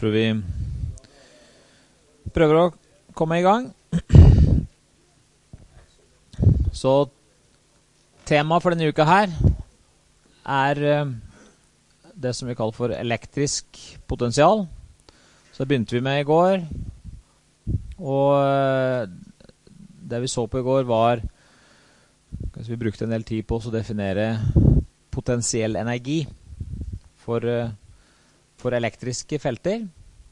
tror vi prøver å komme i gang. Så tema for denne uka her det som vi kaller for elektrisk potensial. Så det begynte vi med i går. Og det vi så på i går var vi brukte en del tid på å definere potensiell energi for elektriske felter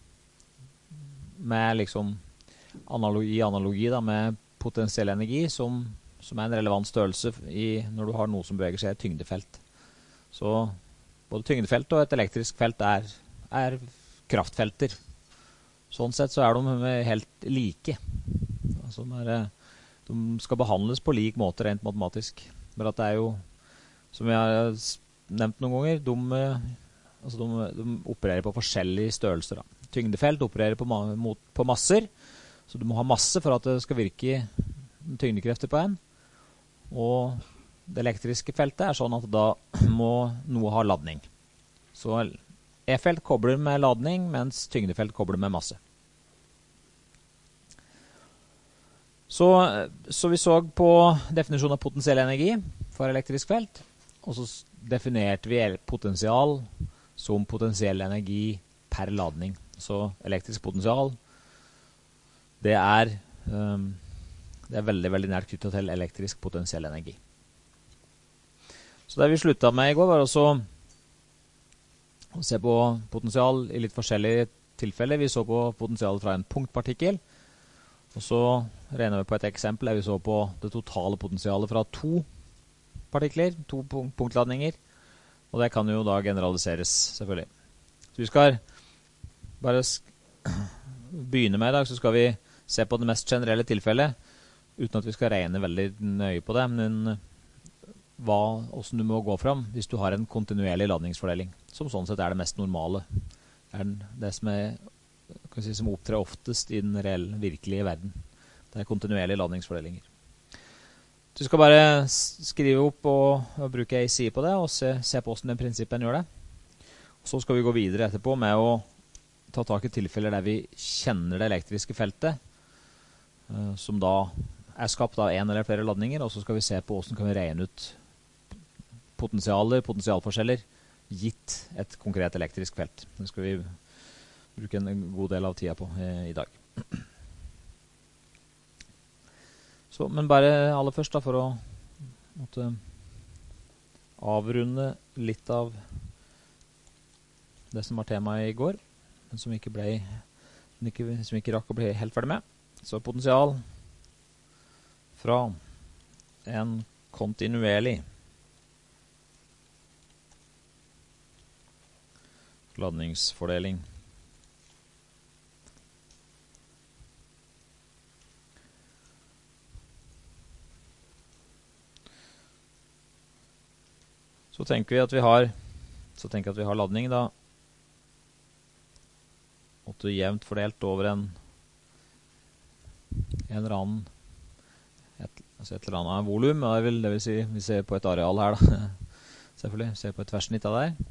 med liksom analogi da, med potensiell energi som en relevant størrelse når du har noe som beveger seg i et tyngdefelt. Så både tyngdefelt og et elektrisk felt er kraftfelter. Sånn sett så de helt like. Altså de skal behandles på lik måte rent matematisk. Men at det jo, som jeg har nevnt noen ganger, de opererer på forskjellige størrelser. Da. Tyngdefelt opererer på masser, så du må ha masse for at det skal virke tyngdekrefter på en. Og det elektriske feltet sånn at da må noe ha ladning. Så E-felt kobler med ladning, mens tyngdefelt kobler med masse. Så vi så på definisjonen av potensiell energi for elektrisk felt, og så definerte vi potensial som potensiell energi per ladning. Så elektrisk potensial, det er veldig, veldig nært knyttet til elektrisk potensiell energi. Så det vi sluttet med i går var også å se på potensial i litt forskjellige tilfeller. Vi så på potensial fra en punktpartikkel, og så regner vi på et eksempel der vi så på det totale potensialet fra to partikler, to punktladninger, og det kan jo da generaliseres selvfølgelig. Så vi skal bare begynne med i dag, så skal vi se på det mest generelle tilfellet, uten at vi skal regne veldig nøye på det, men hvordan du må gå fram hvis du har en kontinuerlig ladningsfordeling, som sånn sett det mest normale. Det som opptrer oftest i den reelle, virkelige verden. Det kontinuerlige ladningsfordelinger. Du skal bare skrive opp og bruke en side på det, og se på hvordan den prinsippen gjør det. Og så skal vi gå videre etterpå med å ta tak i tilfeller der vi kjenner det elektriske feltet, som da skapt av en eller flere ladninger, og så skal vi se på hvordan kan vi regne ut potensialforskjeller, gitt et konkret elektrisk felt. Det skal vi bruke en god del av tida på i dag. Så, men bare aller først da, for å avrunde litt av det som var temaet i går, men som ikke rakk å bli helt ferdig med. Så potensial fra en kontinuerlig ladningsfordeling. Så tenker vi at vi har ladning da jevnt fordelt over et eller annet volum, det vil si vi ser på et areal her da, selvfølgelig, ser på et tverrsnitt av der.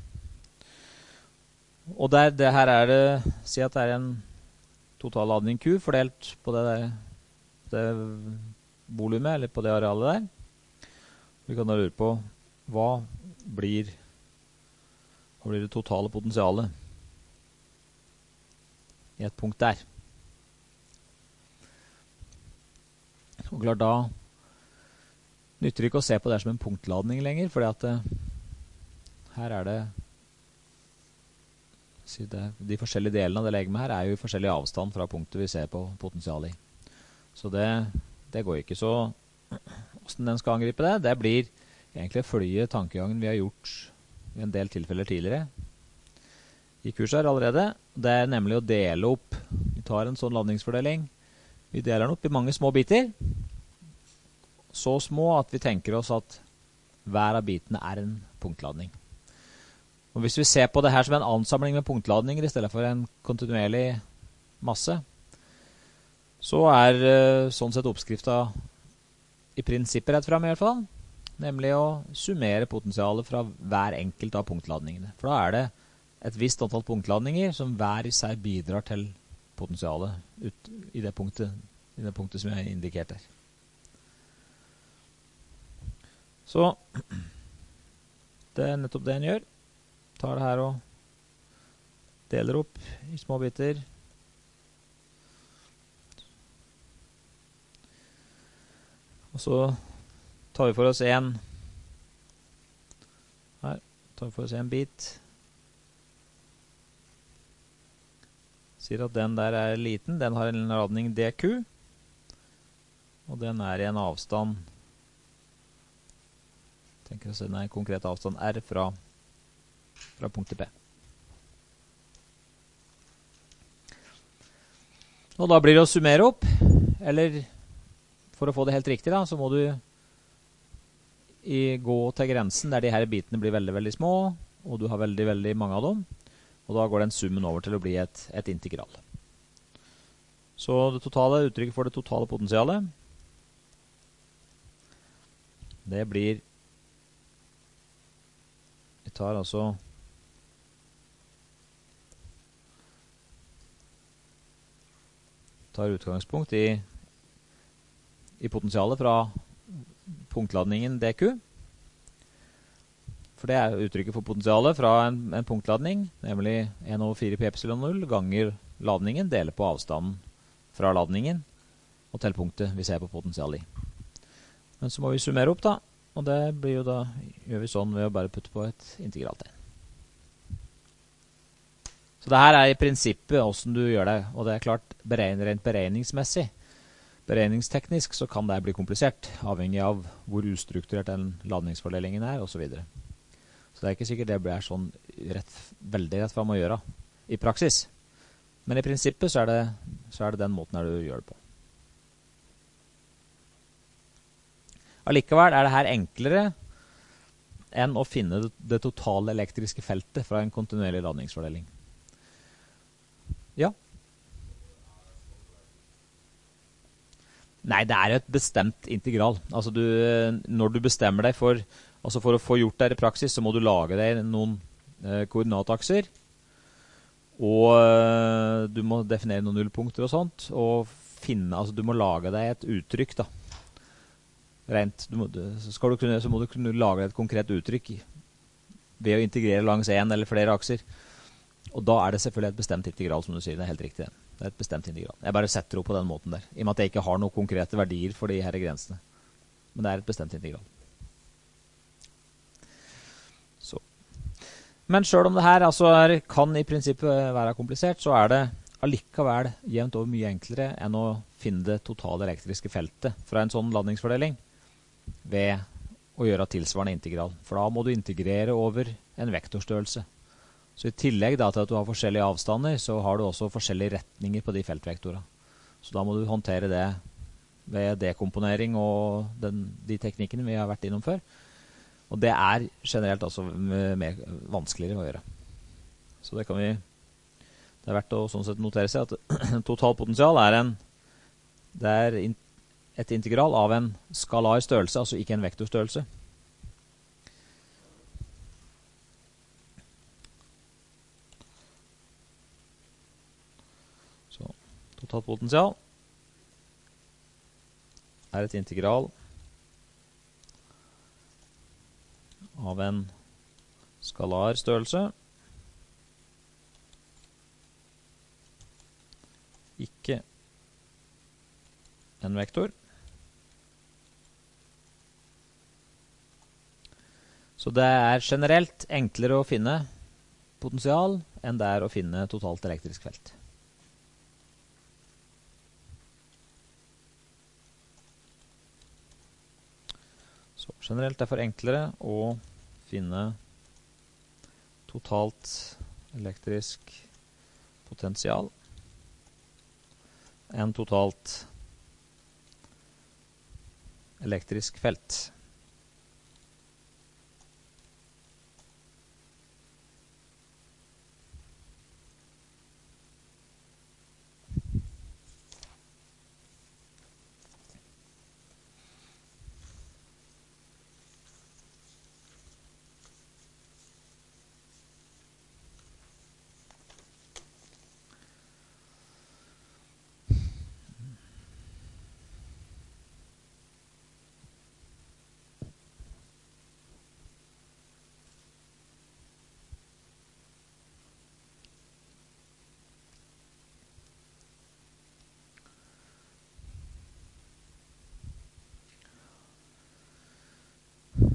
Og det her si at det en total ladning Q fordelt på det volumet, eller på det arealet der. Vi kan da lure på hva blir det totale potensialet i et punkt der. Og klart da nytter det ikke å se på det som en punktladning lenger, fordi at her det de forskjellige delene av det legemet her jo i forskjellig avstand fra punktet vi ser på potensialet i. Så det går ikke. Så hvordan den skal angripe det blir egentlig følge tankegangen vi har gjort i en del tilfeller tidligere i kurset her allerede. Det nemlig å dele opp. Vi tar en sånn ladningsfordeling. Vi deler den opp i mange små biter. Så små at vi tenker oss at hver av bitene en punktladning. Og hvis vi ser på det her som en ansamling med punktladninger i stedet for en kontinuerlig masse, så sånn sett oppskriften i prinsippet rett frem i hvert fall, nemlig å summere potensialet fra hver enkelt av punktladningene. For da det et visst antall punktladninger som hver i seg bidrar til potensialet ut i det punktet som jeg indikerte her. Så det er nettopp det en gjør. Tar det her og deler opp i små biter. Og så tar vi for oss en bit. Sier at den der er liten. Den har en ladning dq. Og den er i en avstand, tenker jeg å si den er en konkret avstand r fra punktet P. Og da blir det å summere opp, eller for å få det helt riktig da, så må du gå til grensen der de her bitene blir veldig, veldig små, og du har veldig, veldig mange av dem, og da går den summen over til å bli et integral. Så det totale uttrykket for det totale potensialet, det blir, vi tar altså utgangspunkt i potensialet fra punktladningen dq. For det er uttrykket for potensialet fra en punktladning, nemlig 1/4 pi epsilon 0 ganger ladningen, deler på avstanden fra ladningen og til punktet vi ser på potensialet i. Men så må vi summere opp da, og det blir jo da, gjør vi sånn ved å bare putte på et integraltegn. Så det her er i prinsippet hvordan du gjør det, og det er klart rent beregningsmessig. Beregningsteknisk så kan det bli komplisert, avhengig av hvor ustrukturert den ladningsfordelingen er, og så videre. Så det er ikke sikkert det blir sånn veldig rett fram å gjøre i praksis. Men i prinsippet så er det den måten du gjør det på. Allikevel er det her enklere enn å finne det totale elektriske feltet fra en kontinuerlig ladningsfordeling. Ja. Nei, det er jo et bestemt integral. Altså når du bestemmer deg for å få gjort det i praksis, så må du lage deg noen koordinatakser, og du må definere noen nullpunkter og sånt, og du må lage deg et uttrykk da. Så må du kunne lage et konkret uttrykk ved å integrere langs en eller flere akser. Og da er det selvfølgelig et bestemt integral, som du sier. Det er helt riktig. Det er et bestemt integral. Jeg bare setter opp på den måten der, i og med at jeg ikke har noen konkrete verdier for de her grensene. Men det er et bestemt integral. Så. Men selv om det her kan i prinsippet være komplisert, så er det allikevel jevnt over mye enklere enn å finne det totale elektriske feltet fra en sånn ladningsfordeling ved å gjøre tilsvarende integral. For da må du integrere over en vektorstørrelse. Så i tillegg da, til at du har forskjellige avstander, så har du også forskjellige retninger på de feltvektorene. Så da må du håndtere det ved dekomponering og de teknikkene vi har vært innom før. Og det er generelt altså mer vanskeligere å gjøre. Så det er verdt å sånn sett notere seg at totalpotensial er et integral av en skalar størrelse, altså ikke en vektorstørrelse. Så totalpotensial er et integral av en skalar størrelse, ikke en vektor. Så det er generelt enklere å finne potensial enn det er å finne totalt elektrisk felt. Så generelt er det for enklere å finne totalt elektrisk potensial enn totalt elektrisk felt.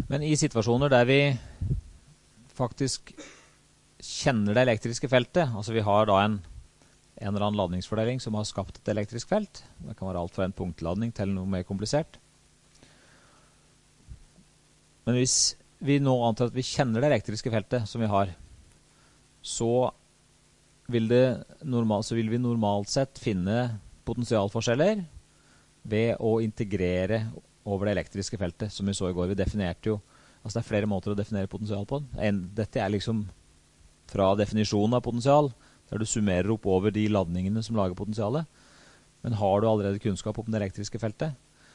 Men i situasjoner der vi faktisk kjenner det elektriske feltet, altså vi har da en eller annen ladningsfordeling som har skapt et elektrisk felt. Det kan være alt fra en punktladning til noe mer komplisert. Men hvis vi nå antar at vi kjenner det elektriske feltet som vi har, så vil vi normalt sett finne potensialforskjeller ved å integrere over det elektriske feltet, som vi så i går. Vi definerte jo, altså det er flere måter å definere potensial på. Dette er liksom fra definisjonen av potensial, der du summerer opp over de ladningene som lager potensialet. Men har du allerede kunnskap om det elektriske feltet,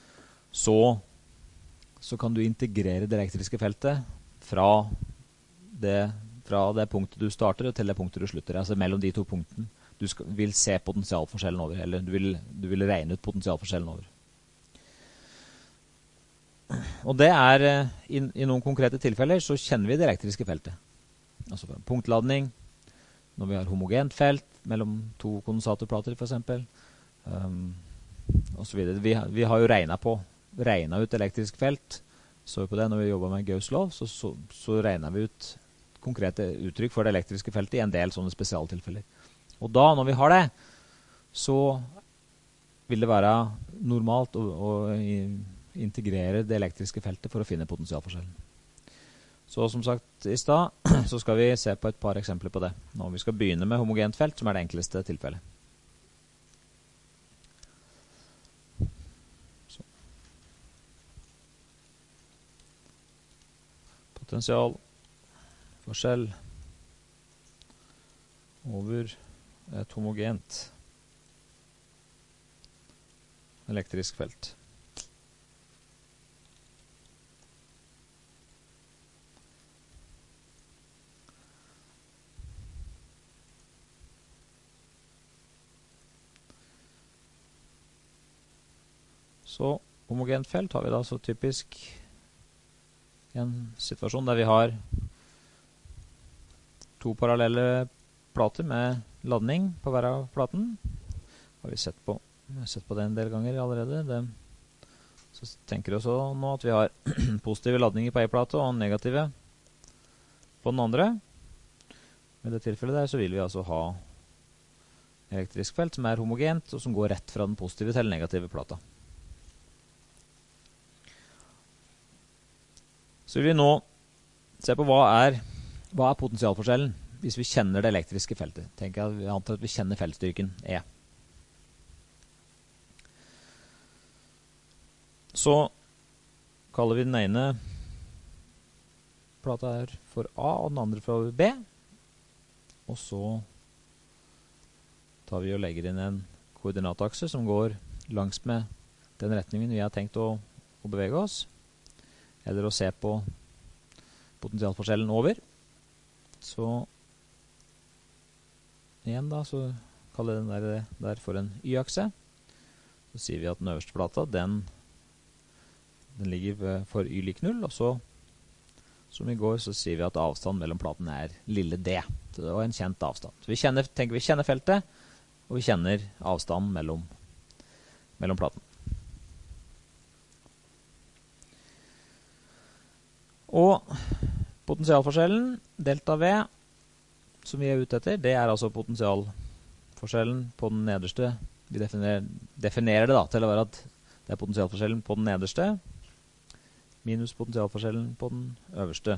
så kan du integrere det elektriske feltet fra det punktet du starter til det punktet du slutter. Altså mellom de to punktene. Du vil se potensialforskjellen over, eller du vil regne ut potensialforskjellen over. Og det er, i noen konkrete tilfeller, så kjenner vi det elektriske feltet. Altså punktladning, når vi har homogent felt mellom to kondensatorplater for eksempel, og så videre. Vi har jo regnet ut elektrisk felt, så på det når vi jobber med Gauss lov, så regner vi ut konkrete uttrykk for det elektriske feltet i en del sånne spesialtilfeller. Og da, når vi har det, så vil det være normalt å integrere det elektriske feltet for å finne potensialforskjellen. Så som sagt i sted, så skal vi se på et par eksempler på det. Nå vi skal begynne med homogent felt, som er det enkleste tilfellet. Så. Potensialforskjell over et homogent elektrisk felt. Så homogent felt har vi da så typisk en situasjon der vi har to parallelle plater med ladning på hver av platen. Har vi sett på det en del ganger allerede. Så tenker vi også nå at vi har positive ladninger på en plate og negative på den andre. I det tilfellet der så vil vi altså ha elektrisk felt som er homogent og som går rett fra den positive til den negative plata. Så vil vi nå se på hva er potensialforskjellen hvis vi kjenner det elektriske feltet. Vi antar at vi kjenner feltstyrken E. Så kaller vi den ene plata her for A og den andre for B. Og så tar vi og legger inn en koordinatakse som går langs med den retningen vi har tenkt å bevege oss. Eller å se på potensialforskjellen over. Så igjen da, så kaller vi den der for en y-akse. Så sier vi at den øverste plata, den ligger for y lik 0, og så, som i går, så sier vi at avstanden mellom platene er lille d. Så det var en kjent avstand. Så vi kjenner feltet, og vi kjenner avstanden mellom platene. Og potensialforskjellen, delta V, som vi er ute etter, det er altså potensialforskjellen på den nederste. Vi definerer det da til å være at det er potensialforskjellen på den nederste, minus potensialforskjellen på den øverste.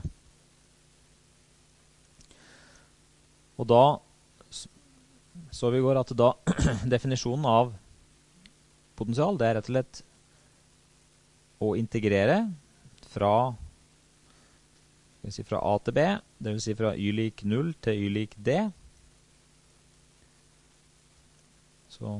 Og da så vi i går at da definisjonen av potensial, det er rett og slett å integrere fra A til B, det vil si fra y lik 0 til y lik d. Så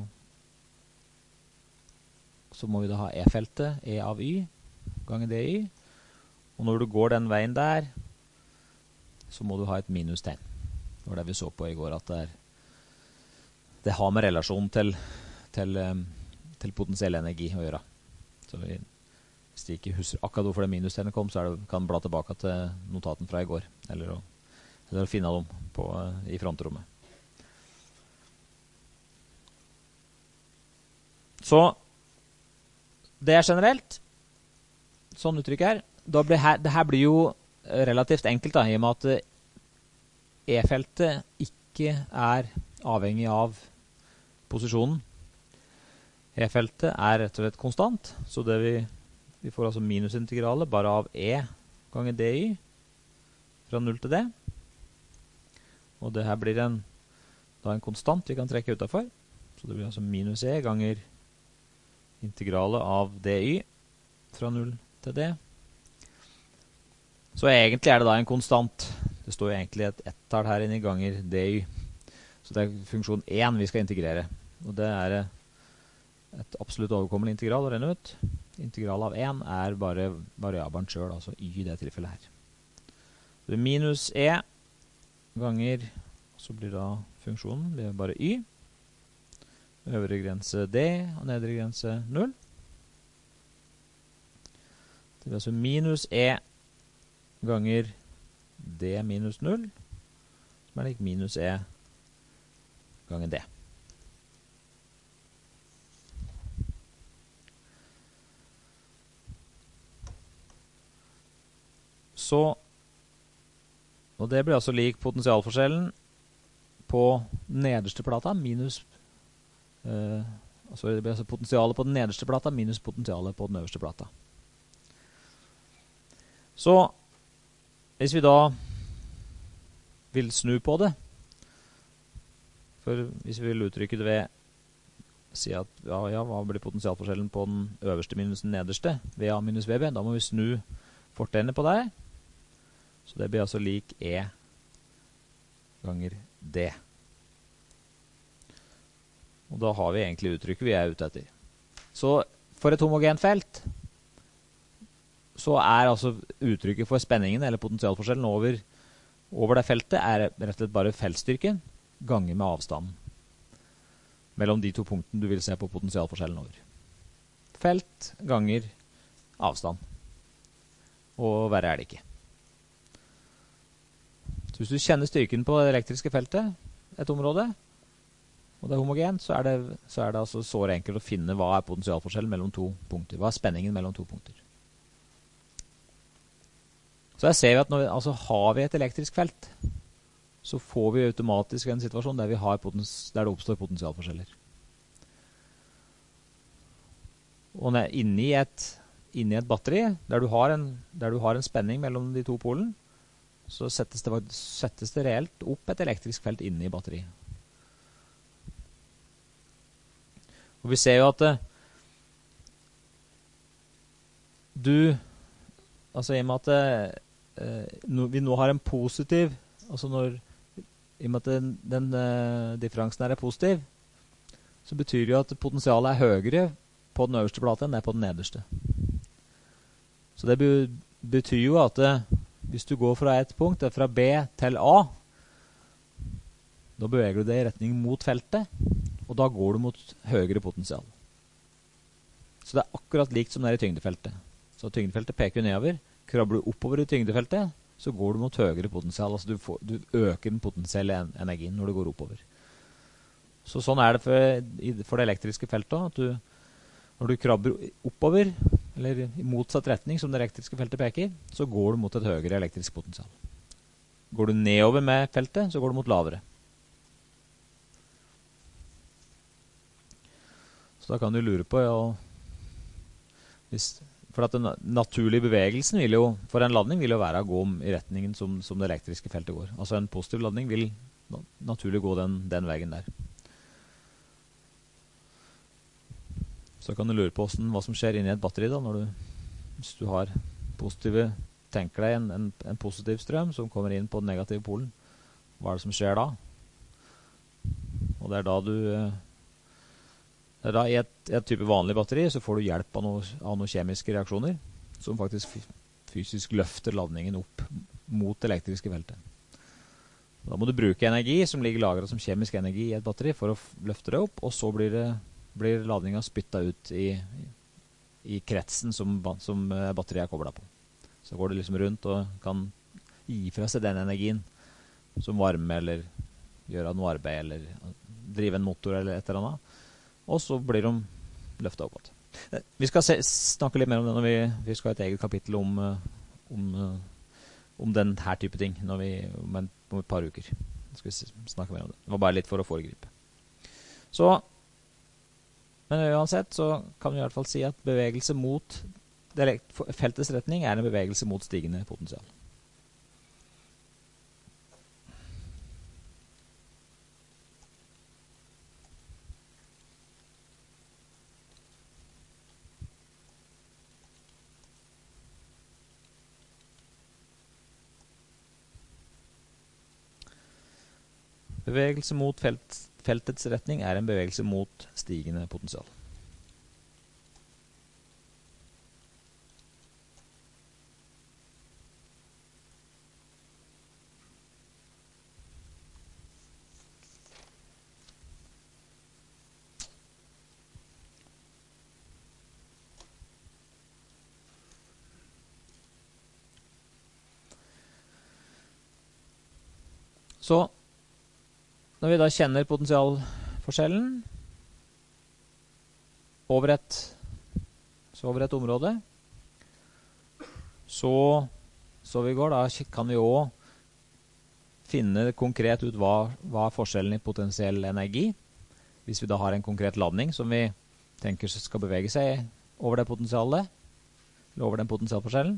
må vi da ha e-feltet, e av y, ganger dy. Og når du går den veien der, så må du ha et minustegn. Det var det vi så på i går, at det har med relasjon til potensiell energi å gjøre. Så hvis de ikke husker akkurat hvorfor det minustegnet kom, så kan bla tilbake til notaten fra i går, eller å finne dem i frontrommet. Så det er generelt. Sånn uttrykk her. det her blir jo relativt enkelt da, i og med at E-feltet ikke er avhengig av posisjonen. E-feltet er rett og slett konstant, så det vi får altså minusintegralet bare av E ganger dy fra 0 til D. Og det her blir da en konstant vi kan trekke utenfor. Så det blir altså minus E ganger integralet av dy fra 0 til D. Så egentlig er det da en konstant. Det står jo egentlig et ett-tall her inne i ganger dy. Så det er funksjon 1 vi skal integrere. Og det er et absolutt overkommelig integral å regne ut. Integral av 1 er bare variabelen selv, altså y i det tilfellet her. Det er minus E ganger, så blir da funksjonen blir bare y. Øvre grense d og nedre grense 0. Det blir altså minus E ganger d minus 0, som er lik minus E ganger d. Så, og det blir altså lik potensialforskjellen på nederste plata minus, altså det blir altså potensialet på den nederste plata minus potensialet på den øverste plata. Så, hvis vi da vil snu på det, for hvis vi vil uttrykke det ved si at, hva blir potensialforskjellen på den øverste minus den nederste, VA minus VB, da må vi snu fortegnet på det. Så det blir altså lik E ganger D. Og da har vi egentlig uttrykket vi er ute etter. Så for et homogent felt, så er altså uttrykket for spenningen, eller potensialforskjellen over det feltet, er rett og slett bare feltstyrken ganger med avstanden mellom de to punktene du vil se på potensialforskjellen over. Felt ganger avstand. Og verre er det ikke. Så hvis du kjenner styrken på det elektriske feltet, et område, og det er homogent, så er det altså så enkelt å finne hva er potensialforskjellen mellom to punkter. Hva er spenningen mellom to punkter. Så her ser vi at når har vi et elektrisk felt, så får vi automatisk en situasjon der det oppstår potensialforskjeller. Og inni et batteri, der du har en spenning mellom de to polene, så settes det reelt opp et elektrisk felt inne i batteriet. Og vi ser jo at i og med at vi nå har en positiv, i og med at den differansen her er positiv, så betyr det jo at potensialet er høyere på den øverste plata enn det på den nederste. Så det betyr jo at hvis du går fra et punkt, fra B til A, da beveger du deg i retning mot feltet, og da går du mot høyere potensial. Så det er akkurat likt som det er i tyngdefeltet. Så tyngdefeltet peker nedover. Krabber du oppover i tyngdefeltet, så går du mot høyere potensial. Altså du øker den potensielle energien når du går oppover. Så sånn er det for det elektriske feltet, at når du krabber oppover, eller i motsatt retning som det elektriske feltet peker, så går du mot et høyere elektrisk potensial. Går du nedover med feltet, så går du mot lavere. Så da kan du lure på, for at den naturlige bevegelsen for en ladning vil jo være å gå i retningen som det elektriske feltet går. Altså en positiv ladning vil naturlig gå den veien der. Så kan du lure på hva som skjer inni et batteri da, hvis du har tenker deg en positiv strøm som kommer inn på den negative polen. Hva er det som skjer da? Og det er da i et type vanlig batteri så får du hjelp av noen kjemiske reaksjoner som faktisk fysisk løfter ladningen opp mot elektriske feltet. Da må du bruke energi som ligger lagret som kjemisk energi i et batteri for å løfte det opp, og så blir ladningen spyttet ut i kretsen som batteriet er koblet på. Så går det liksom rundt og kan gi fra seg den energien som varme eller gjøre noe arbeid eller drive en motor eller et eller annet. Og så blir de løftet opp. Vi skal snakke litt mer om det når vi skal ha et eget kapittel om om den her type ting om et par uker. Skal vi snakke mer om det. Det var bare litt for å foregripe. Så, men uansett så kan vi i hvert fall si at bevegelse mot feltets retning er en bevegelse mot stigende potensial. Bevegelse mot feltets retning er en bevegelse mot stigende potensial. Så når vi da kjenner potensialforskjellen over et område, så vi går, da kan vi også finne konkret ut hva er forskjellen i potensiell energi, hvis vi da har en konkret ladning som vi tenker skal bevege seg over det potensialet, eller over den potensialforskjellen.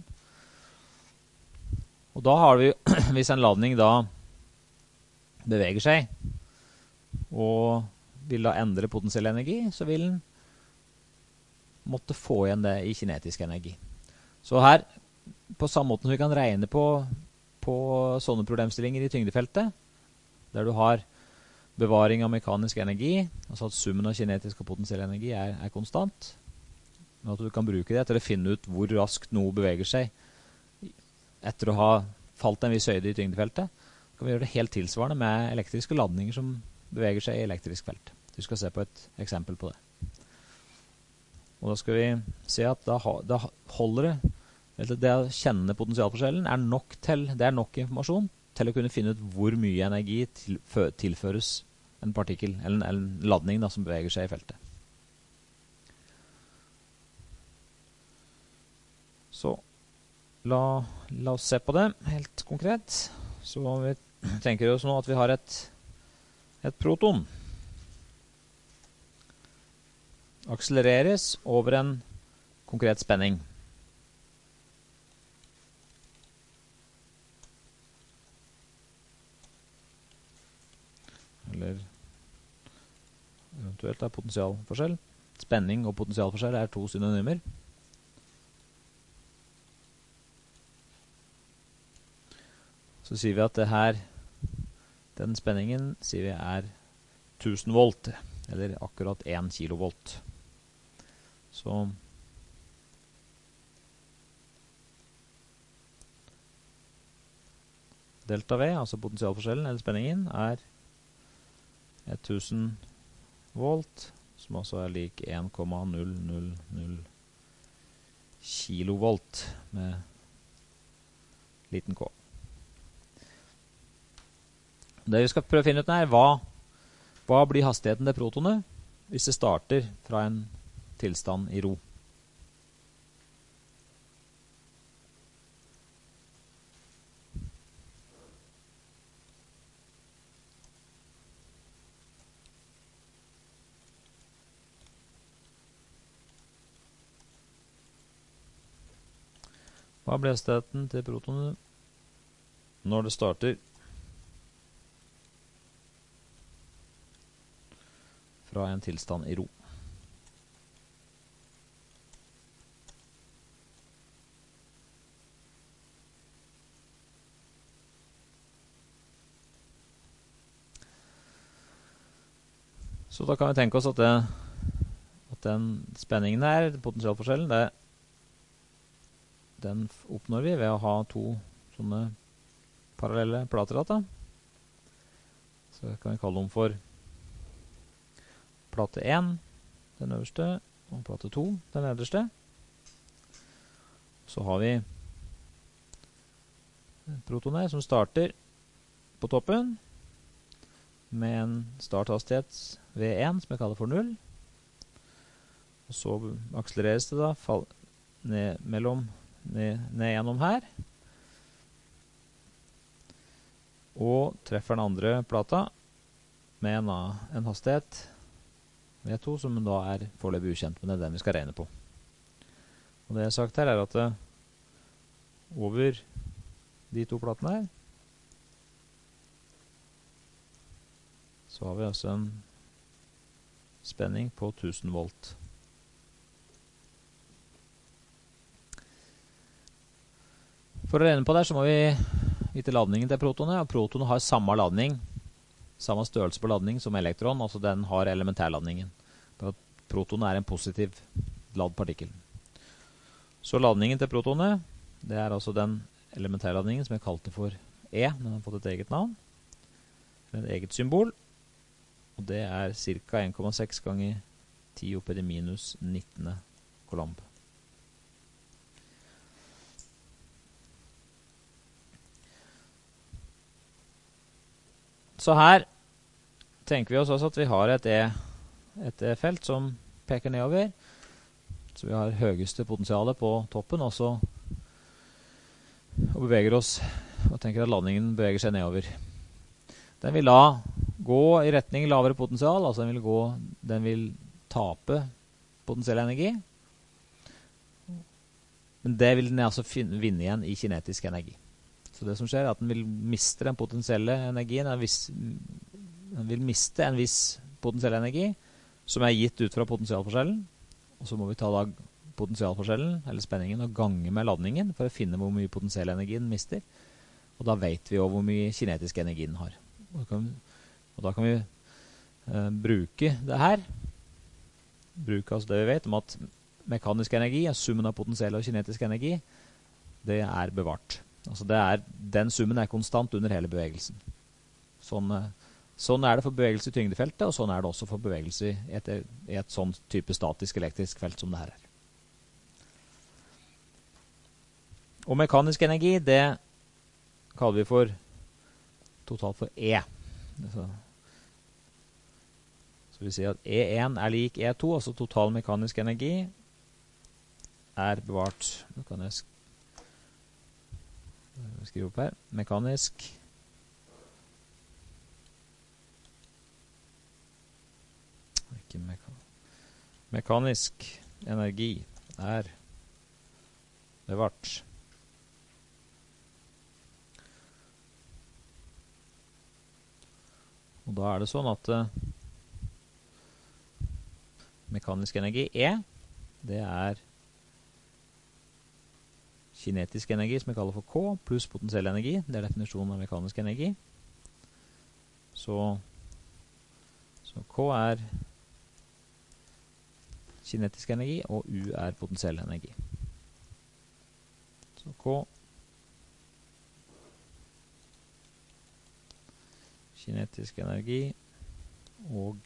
Og da har vi, hvis en ladning da beveger seg, og vil da endre potensiell energi, så vil den måtte få igjen det i kinetisk energi. Så her, på samme måte som vi kan regne på sånne problemstillinger i tyngdefeltet, der du har bevaring av mekanisk energi, altså at summen av kinetisk og potensiell energi er konstant, men at du kan bruke det til å finne ut hvor raskt noe beveger seg etter å ha falt en viss høyde i tyngdefeltet, kan vi gjøre det helt tilsvarende med elektriske ladninger som beveger seg i elektrisk felt. Vi skal se på et eksempel på det. Og da skal vi se at da holder det å kjenne potensialforskjellen det er nok informasjon til å kunne finne ut hvor mye energi tilføres en partikkel, eller en ladning da, som beveger seg i feltet. Så la oss se på det helt konkret. Så vi tenker oss nå at vi har et proton. Akselereres over en konkret spenning. Eller eventuelt er potensialforskjell. Spenning og potensialforskjell er to synonymer. Så sier vi at den spenningen sier vi er 1000 volt, eller akkurat 1 kilovolt. Så delta V, altså potensialforskjellen, eller spenningen, er 1000 volt, som også er lik 1,000 kilovolt med liten k. Det vi skal prøve å finne ut er hva blir hastigheten til protonet hvis det starter fra en tilstand i ro. Hva blir hastigheten til protonet når det starter fra en tilstand i ro? Så da kan vi tenke oss at den spenningen her, potensialforskjellen, den oppnår vi ved å ha to sånne parallelle plater. Så kan vi kalle dem for plate 1, den øverste, og plate 2, den nederste. Så har vi protonet som starter på toppen med en starthastighet V1 som jeg kaller for 0. Og så akselereres det da ned mellom ned gjennom her. Og treffer den andre plata med en hastighet V2 som da foreløpig ukjent, men det den vi skal regne på. Og det jeg har sagt her at over de to platene her, så har vi altså en spenning på 1000 volt. For å regne på det så må vi vite ladningen til protonet, og protonet har samme ladning, samme størrelse på ladning som elektron, altså den har elementærladningen. Protonet en positiv ladd partikkel. Så ladningen til protonet, det altså den elementærladningen som jeg kalte for E, den har fått et eget navn, et eget symbol, og det ca. 1,6 ganger 10 opp i det minus 19. kolomb. Så her tenker vi oss også at vi har et E-felt som peker nedover. Så vi har høyeste potensialet på toppen også, og beveger oss, og tenker at ladningen beveger seg nedover. Den vil da gå i retning lavere potensial, altså den vil tape potensiell energi. Men det vil den altså vinne igjen i kinetisk energi. Så det som skjer at den vil miste den potensielle energien, den vil miste en viss potensiell energi, som gitt ut fra potensialforskjellen, og så må vi ta da potensialforskjellen, eller spenningen, og gange med ladningen, for å finne hvor mye potensiell energi den mister. Og da vet vi også hvor mye kinetisk energi den har. Og da kan vi bruke det her, bruke altså det vi vet om at mekanisk energi, summen av potensiell og kinetisk energi, det bevart. Altså den summen konstant under hele bevegelsen. Sånn det for bevegelse i tyngdefeltet, og sånn det også for bevegelse i et sånn type statisk elektrisk felt som det her Og mekanisk energi, det kaller vi for totalt for E. Så vi sier at E1 lik E2, altså total mekanisk energi bevart. Nå kan jeg skrive opp her. Mekanisk energi bevart. Og da det sånn at mekanisk energi E, det kinetisk energi, som vi kaller for K, pluss potensiell energi. Det definisjonen av mekanisk energi. Så K kinetisk energi, og U potensiell energi. Så K kinetisk energi, og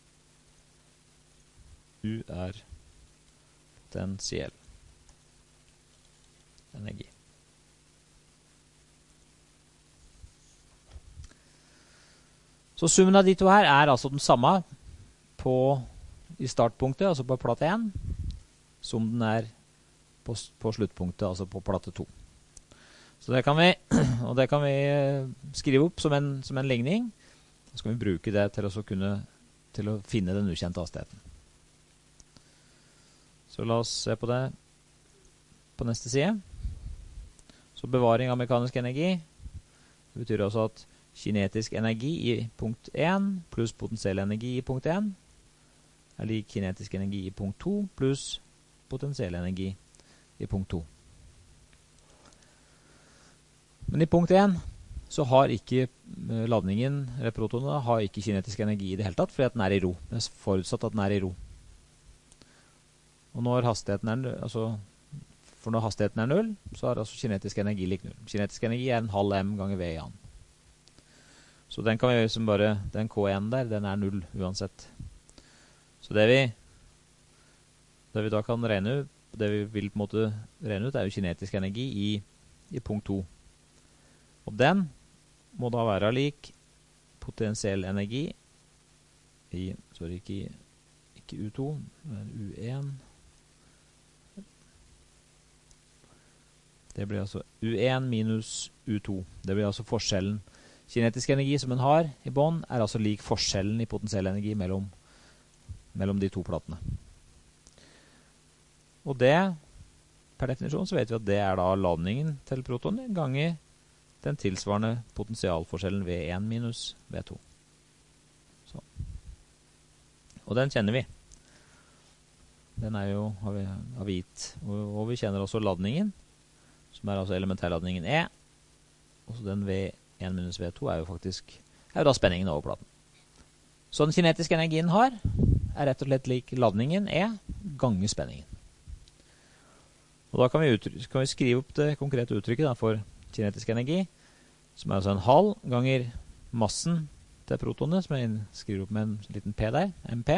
U potensiell energi. Så summen av de to her altså den samme i startpunktet, altså på plate 1, som den på sluttpunktet, altså på plate 2. Så det kan vi skrive opp som en ligning. Så skal vi bruke det til å finne den ukjente hastigheten. Så la oss se på det på neste side. Så bevaring av mekanisk energi, det betyr altså at kinetisk energi i punkt 1 pluss potensiell energi i punkt 1 lik kinetisk energi i punkt 2 pluss potensiell energi i punkt 2. Men i punkt 1 så har ikke ladningen, eller protonene, har ikke kinetisk energi i det hele tatt, fordi at den i ro. Det forutsatt at den i ro. Og når hastigheten for når hastigheten 0, så altså kinetisk energi lik 0. Kinetisk energi en halv m ganger v i annen. Så den kan vi gjøre som bare, den K1 der, den 0 uansett. Så det vi da kan regne ut, det vi vil på en måte regne ut, jo kinetisk energi i punkt 2. Og den må da være lik potensiell energi ikke U2, men U1 Det blir altså U1 minus U2. Det blir altså forskjellen. Kinetisk energi som en har i bånd, er altså lik forskjellen i potensiell energi mellom de to platene. Og det, per definisjon, så vet vi at det er da ladningen til protonen ganger den tilsvarende potensialforskjellen V1 minus V2. Så. Og den kjenner vi. Den er jo, har vi gitt. Og vi kjenner også ladningen, som er altså elementærladningen E. Og så den V1 minus V2 er jo da spenningen over platen. Så den kinetiske energien har, er rett og slett lik ladningen E ganger spenningen. Og da kan vi skrive opp det konkrete uttrykket da, for kinetisk energi, som er altså en halv ganger massen til protonet, som jeg skriver opp med en liten P der, MP.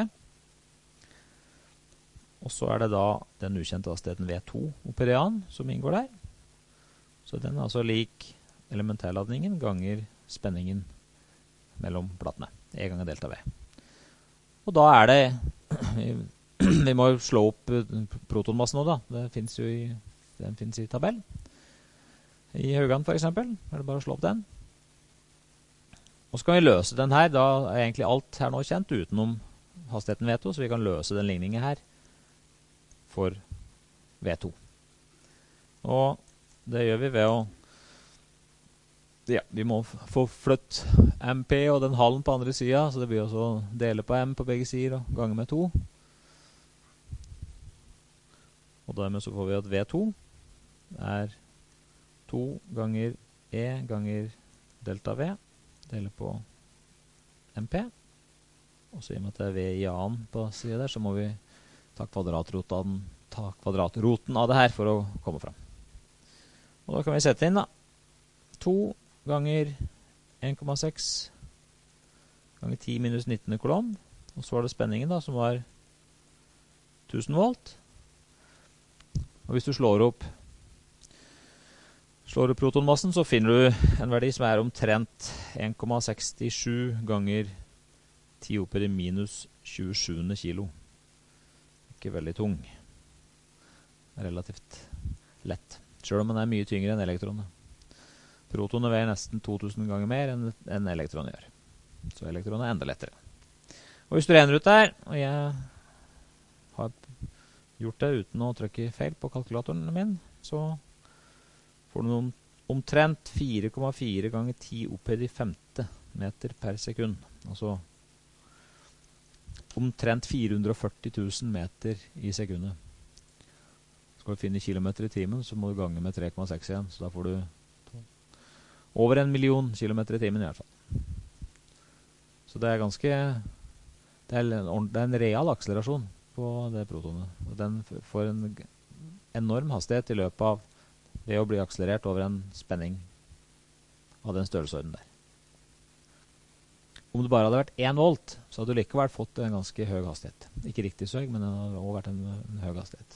Og så er det da den ukjente hastigheten V2 operian som inngår der. Så den er altså lik elementærladningen ganger spenningen mellom platene, E ganger delta V. Og da er det, vi må jo slå opp protonmassen nå da, den finnes i tabell. I Haugan for eksempel, er det bare å slå opp den. Og så kan vi løse den her, da er egentlig alt her nå kjent utenom hastigheten V2, så vi kan løse den ligningen her for V2. Og det gjør vi ved å, ja, vi må få flytt MP og den halven på andre siden, så det blir også å dele på M på begge sider og gange med 2. Og dermed så får vi at V2 er 2 ganger E ganger delta V, deler på MP. Og så i og med at det er V i annen på siden der, så må vi ta kvadratroten av det her for å komme fram. Og da kan vi sette inn da 2 ganger 1,6 ganger 10 minus 19 kolonn. Og så var det spenningen da, som var 1000 volt. Og hvis du slår opp protonmassen, så finner du en verdi som er omtrent 1,67 ganger 10 opp i minus 27 kilo. Ikke veldig tung. Relativt lett. Selv om den er mye tyngre enn elektronet. Protonet veier nesten 2000 ganger mer enn elektronet gjør. Så elektronet er enda lettere. Og hvis du regner ut der, og jeg har gjort det uten å trykke feil på kalkulatoren min, så får du omtrent 4,4 ganger 10 opphøyd i 5 meter per sekund. Altså omtrent 440 000 meter i sekundet. Skal du finne kilometer i timen, så må du gange med 3,6 igjen. Så da får du over 1 million kilometer i timen i hvert fall. Så det er ganske, det er en real akselerasjon på det protonet. Og den får en enorm hastighet i løpet av ved å bli akselerert over en spenning av den størrelsesorden der. Om det bare hadde vært 1 volt, så hadde du likevel fått en ganske høy hastighet. Ikke riktig så høy, men det hadde også vært en høy hastighet.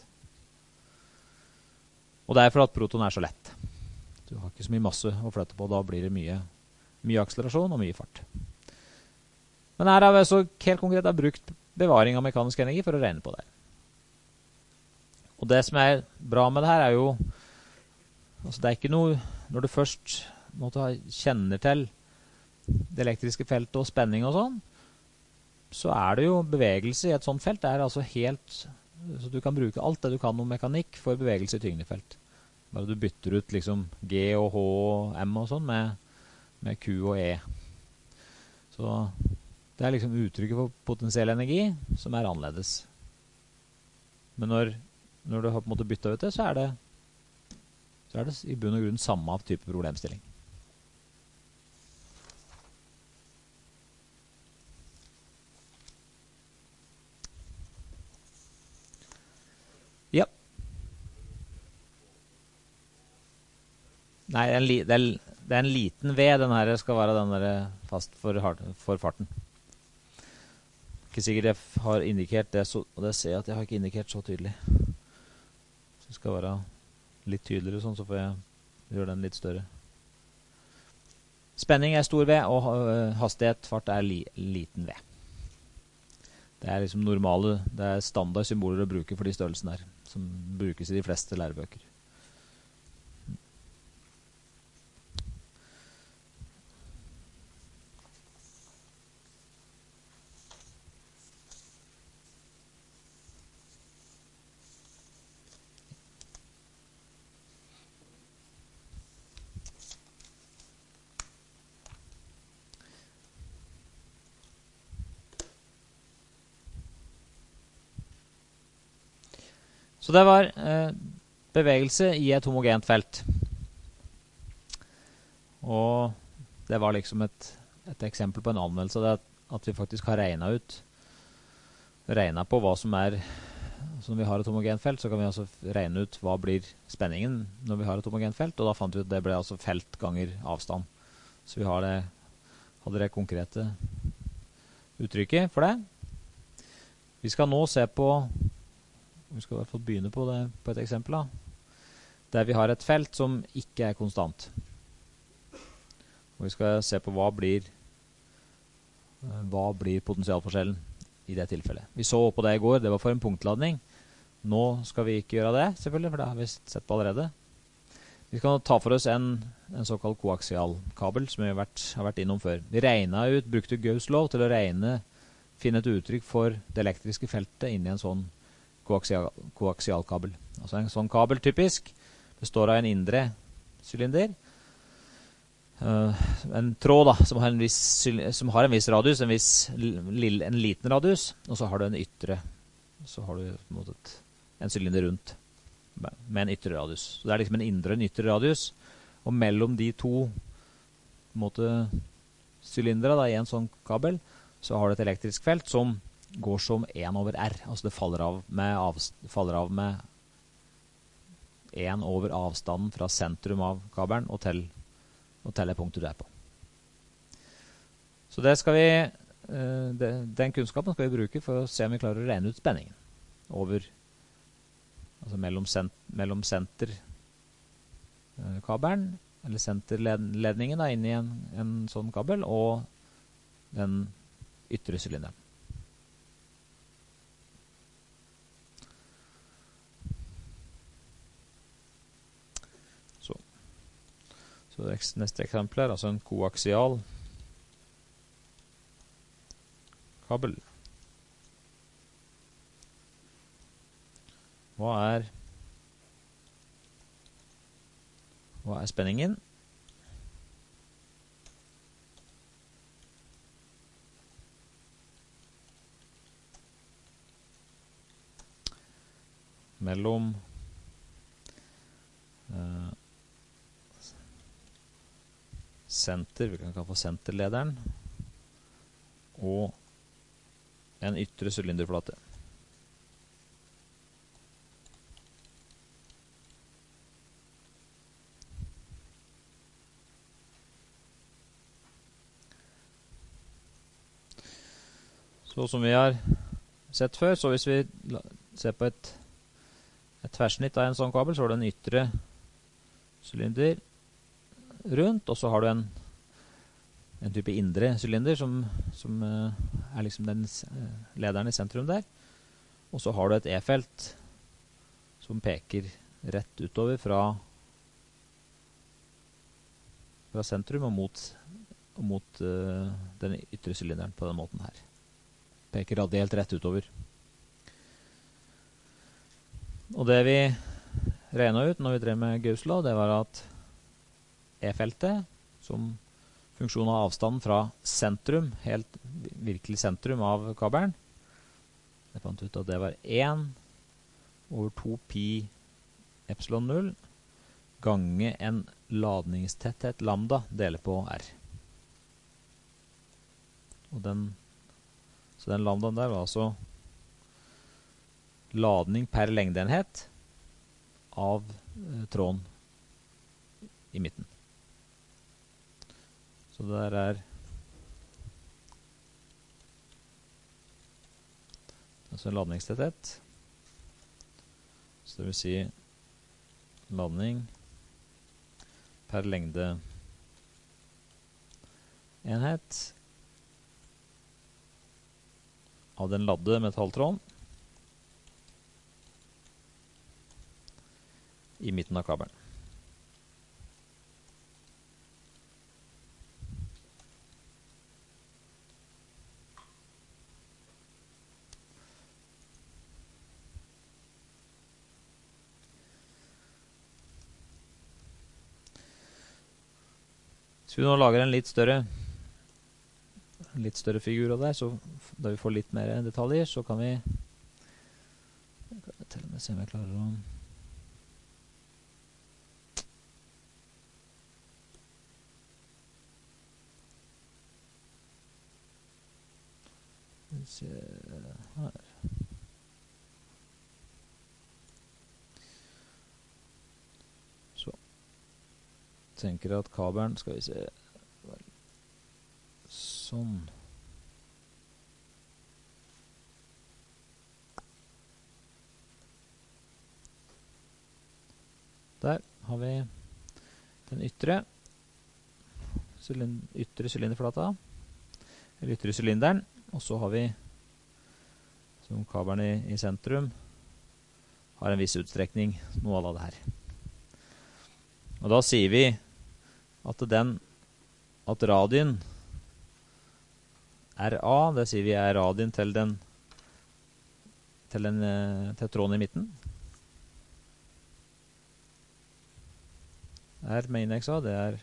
Og det er for at proton er så lett. Du har ikke så mye masse å flytte på, da blir det mye akselerasjon og mye fart. Men her har vi så helt konkret brukt bevaring av mekanisk energi for å regne på det. Og det som er bra med det her er jo, altså det er ikke noe, når du først kjenner til det elektriske feltet og spenning og sånn, så er det jo bevegelse i et sånt felt. Det er altså helt, så du kan bruke alt det du kan om mekanikk for bevegelse i tyngdefelt. Bare du bytter ut liksom G og H og M og sånn med Q og E. Så det er liksom uttrykket for potensiell energi som er annerledes. Men når du har på en måte byttet ut det, så er det i bunn og grunn samme type problemstilling. Ja. Nei, det er en liten V. Den her skal være den der fast for farten. Ikke sikkert jeg har indikert det, og det ser jeg at jeg har ikke indikert så tydelig. Så det skal være litt tydeligere sånn, så får jeg gjøre den litt større. Spenning er stor V, og hastighet, fart er liten V. Det er liksom normale, det er standard symboler å bruke for de størrelsene her, som brukes i de fleste lærebøker. Så det var bevegelse i et homogent felt. Og det var liksom et eksempel på en anvendelse av det at vi faktisk har regnet på hva som er, så når vi har et homogent felt, så kan vi altså regne ut hva blir spenningen når vi har et homogent felt, og da fant vi ut at det ble altså felt ganger avstand. Så vi hadde det konkrete uttrykket for det. Vi skal nå se på, vi skal i hvert fall begynne på det på et eksempel da, der vi har et felt som ikke er konstant. Og vi skal se på hva blir potensialforskjellen i det tilfellet. Vi så på det i går, det var for en punktladning. Nå skal vi ikke gjøre det, selvfølgelig, for det har vi sett på allerede. Vi skal ta for oss en såkalt koaksialkabel, som vi har vært innom før. Vi brukte Gauss' lov til å finne et uttrykk for det elektriske feltet inn i en sånn koaksialkabel. Altså en sånn kabel typisk består av en indre sylinder, en tråd da, som har en viss radius, en liten radius, og så har du en ytre, så har du en sylinder rundt med en ytre radius. Så det er liksom en indre og en ytre radius, og mellom de to sylindere da, i en sånn kabel, så har du et elektrisk felt som går som 1 over R. Altså det faller av med 1 over avstanden fra sentrum av kabelen og til det punktet du er på. Så det skal vi, den kunnskapen skal vi bruke for å se om vi klarer å regne ut spenningen altså mellom senterkabelen, eller senterledningen da, inn i en sånn kabel, og den ytre sylinderen. Så neste eksempel er altså en koaksial kabel. Hva er spenningen? Mellom vi kan kalle for senterlederen, og en ytre sylinderflate. Så som vi har sett før, så hvis vi ser på et tverrsnitt av en sånn kabel, så har du en ytre sylinder rundt, og så har du en type indre sylinder som er liksom den lederen i sentrum der. Og så har du et E-felt som peker rett utover fra sentrum og mot den ytre sylinderen på den måten her. Peker radielt rett utover. Og det vi regnet ut når vi drev med Gauss' lov, det var at E-feltet, som funksjon av avstanden fra sentrum, helt virkelig sentrum av kabelen, jeg fant ut at det var 1 over 2 pi epsilon 0 gange en ladningstetthet lambda deler på R. Så den lambdaen der var altså ladning per lengdeenhet av tråden i midten. Så det der er altså en ladningstetthet. Så det vil si ladning per lengde enhet av den ladde metalltråden i midten av kabelen. Hvis vi nå lager en litt større figur av det, så da vi får litt mer detaljer, så kan vi Til og med se om jeg klarer å se her. Så tenker jeg at kabelen skal vi se sånn. Der har vi den ytre sylinderflata, eller ytre sylinderen, og så har vi, som kabelen i sentrum, har en viss utstrekning, noe av det her. Og da sier vi at radien RA, det sier vi er radien til tråden i midten. R med indeksa, det er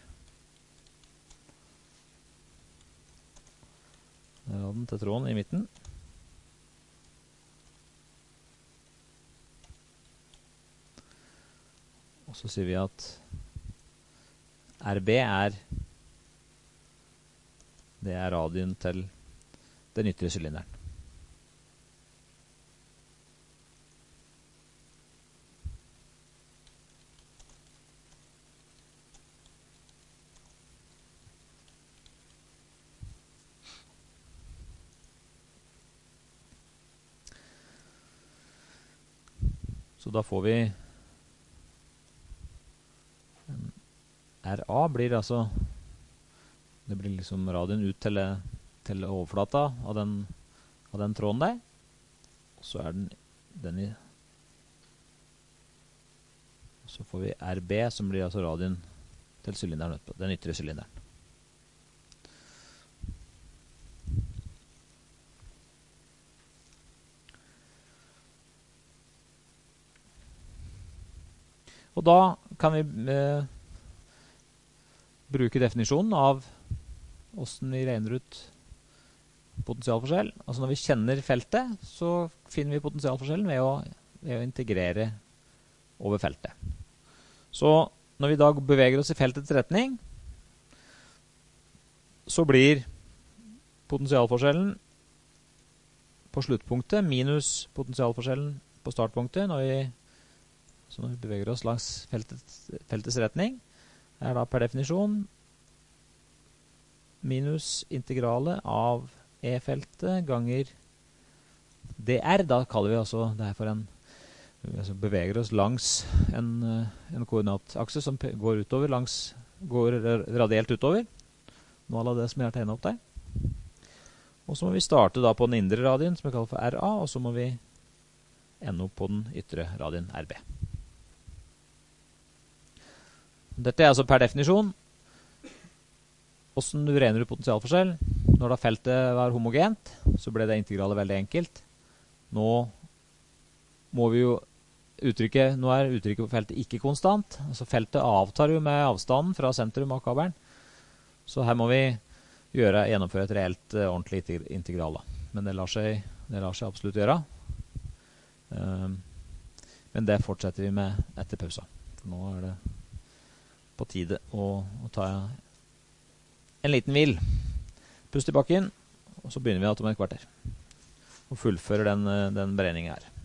radien til tråden i midten. Og så sier vi at RB det er radien til den ytre sylinderen. Så da får vi RA blir altså, det blir liksom radien ut til overflata av den tråden der. Og så er den i, så får vi RB som blir altså radien til sylinderen utpå, den ytre sylinderen. Og da kan vi bruke definisjonen av hvordan vi regner ut potensialforskjell. Altså når vi kjenner feltet, så finner vi potensialforskjellen ved å integrere over feltet. Så når vi da beveger oss i feltets retning, så blir potensialforskjellen på sluttpunktet minus potensialforskjellen på startpunktet når vi beveger oss langs feltets retning, er da per definisjon minus integrale av E-feltet ganger dr. Da kaller vi altså det her for vi beveger oss langs en koordinatakse som går radielt utover. Nå er det som jeg har tegnet opp der. Og så må vi starte da på den indre radien, som vi kaller for RA, og så må vi ende opp på den ytre radien RB. Dette er altså per definisjon hvordan du regner ut potensialforskjell. Når da feltet var homogent, så ble det integralet veldig enkelt. Nå må vi jo nå er uttrykket på feltet ikke konstant. Altså feltet avtar jo med avstanden fra sentrum av kabelen. Så her må vi gjennomføre et reelt ordentlig integral. Men det lar seg absolutt gjøre. Men det fortsetter vi med etter pausa. For nå er det på tide å ta en liten hvil. Pust i bakken, og så begynner vi om et kvarter. Og fullfører den beregningen her.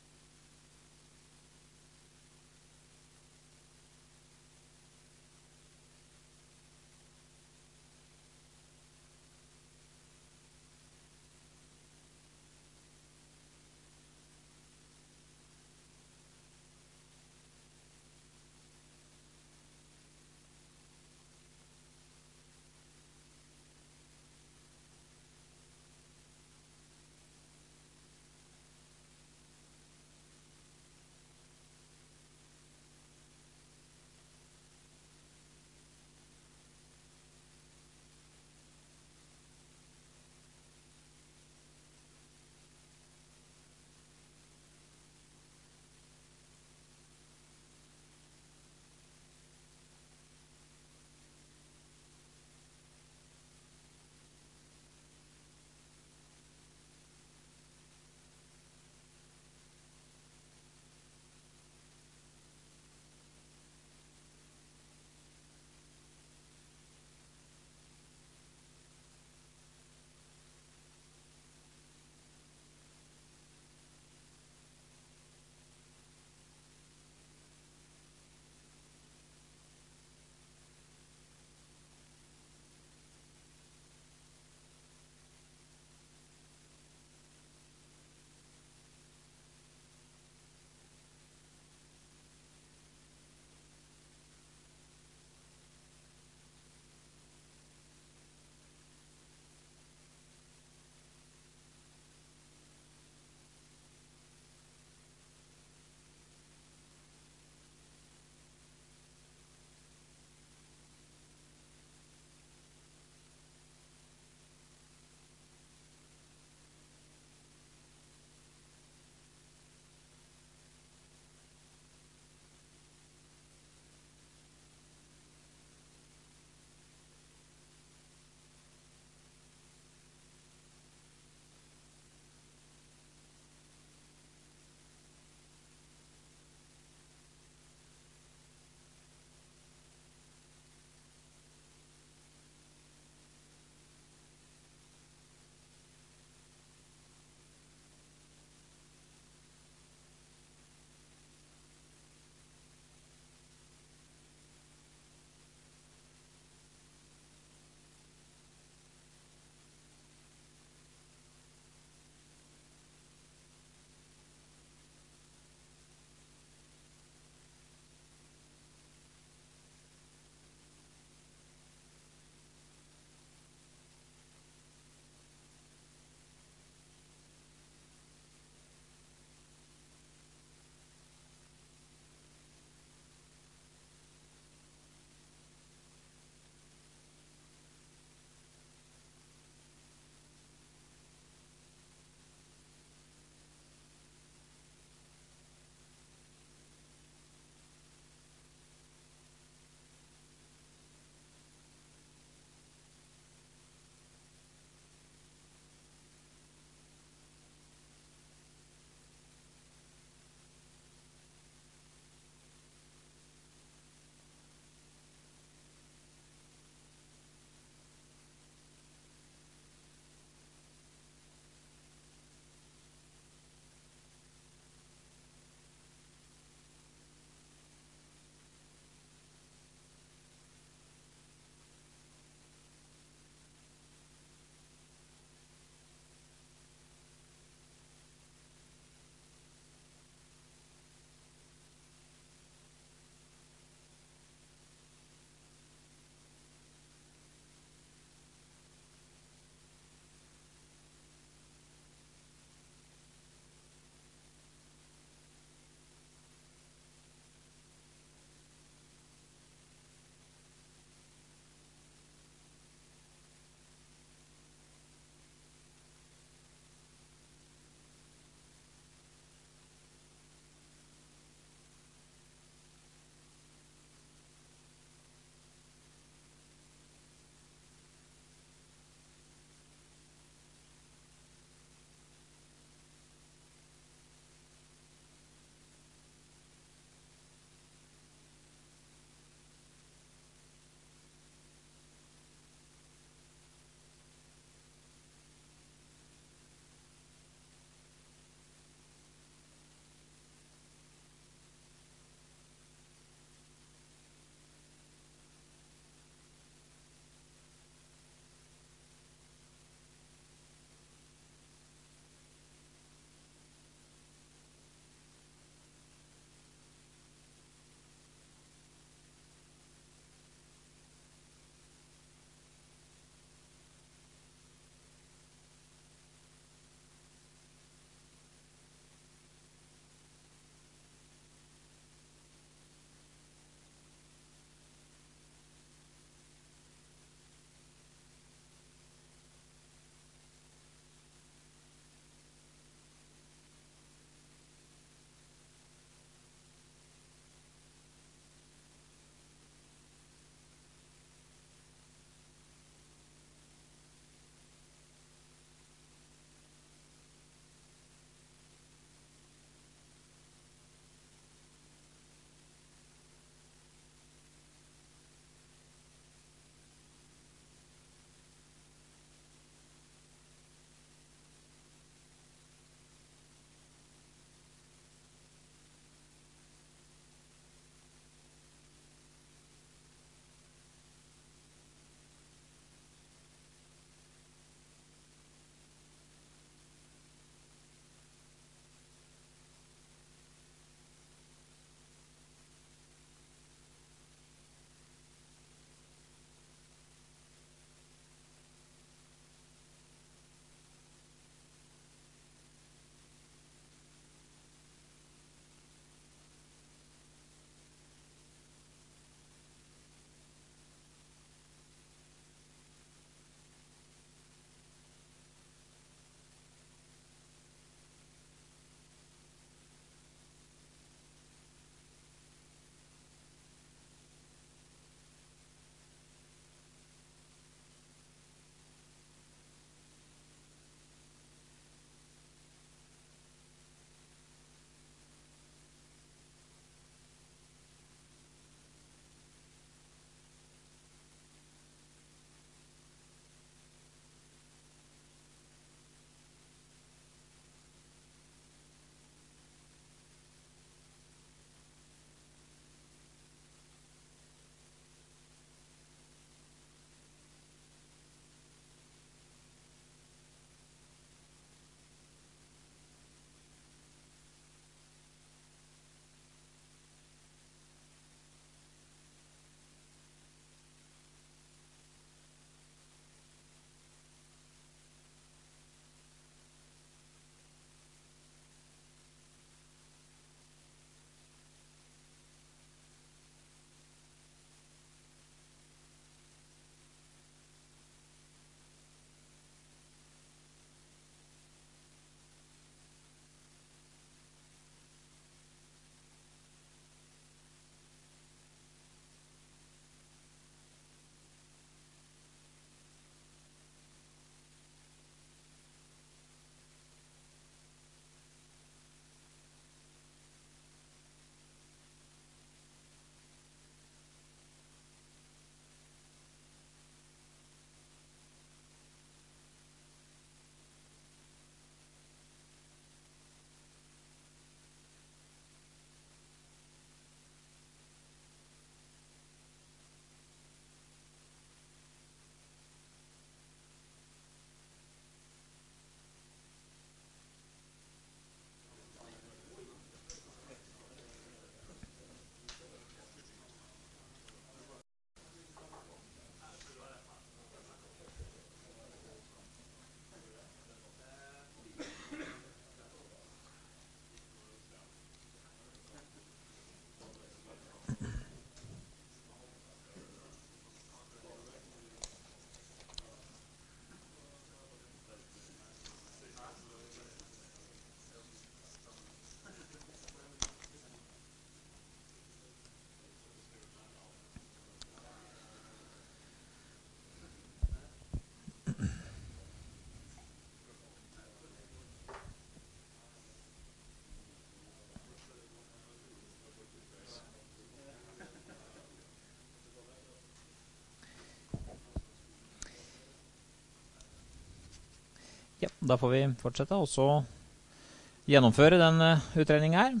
ikke. Da får vi fortsette, og så gjennomføre den utregningen her.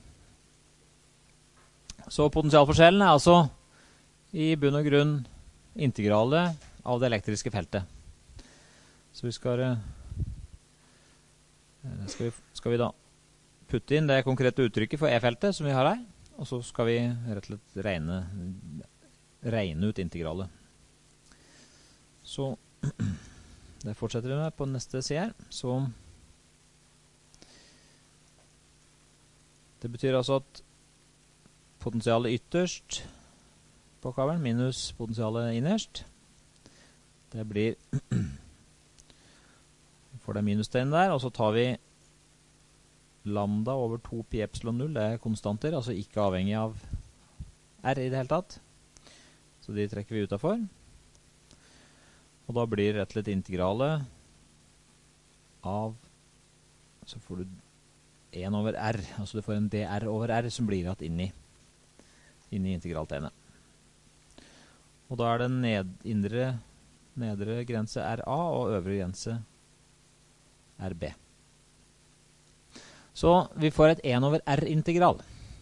Så potensialforskjellen er altså i bunn og grunn integralet av det elektriske feltet. Så vi skal vi da putte inn det konkrete uttrykket for E-feltet som vi har her, og så skal vi rett og slett regne ut integralet. Så det fortsetter vi med på neste side her. Så det betyr altså at potensialet ytterst på kabelen minus potensialet innerst, det blir får det minustegn der, og så tar vi lambda over 2 pi epsilon 0, det er konstanter, altså ikke avhengig av R i det hele tatt. Så de trekker vi utenfor. Og da blir rett og slett integralet av, så får du 1 over R, altså du får en dr over R som blir rett inn i integraltegnet. Og da er det nedre grense RA og øvre grense RB. Så vi får et 1 over R-integral.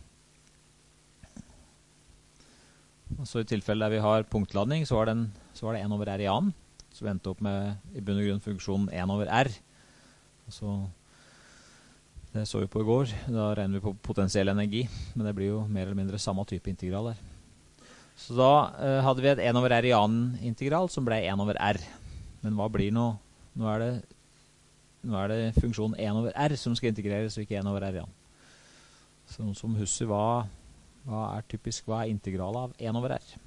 Altså i tilfelle der vi har punktladning, så var det 1 over R i annen. Så vi endte opp med i bunn og grunn funksjonen 1 over R. Så det så vi på i går. Da regner vi på potensiell energi, men det blir jo mer eller mindre samme type integral her. Så da hadde vi et 1 over R i annen integral som ble 1 over R. Men hva blir nå? Nå er det funksjonen 1 over R som skal integreres, og ikke 1 over R i annen. Så noen som husker hva er integral av 1 over R?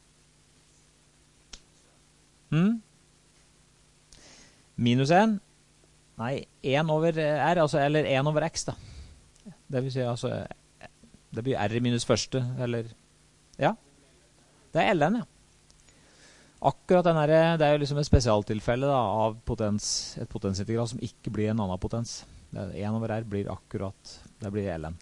Minus 1? Nei, 1 over R, altså, eller 1 over X da. Det vil si, altså, det blir R i minus første, eller, ja. Det er ln, ja. Akkurat den her, det er jo liksom et spesialtilfelle da, av et potensintegral som ikke blir en annen potens. 1 over R blir akkurat, det blir ln.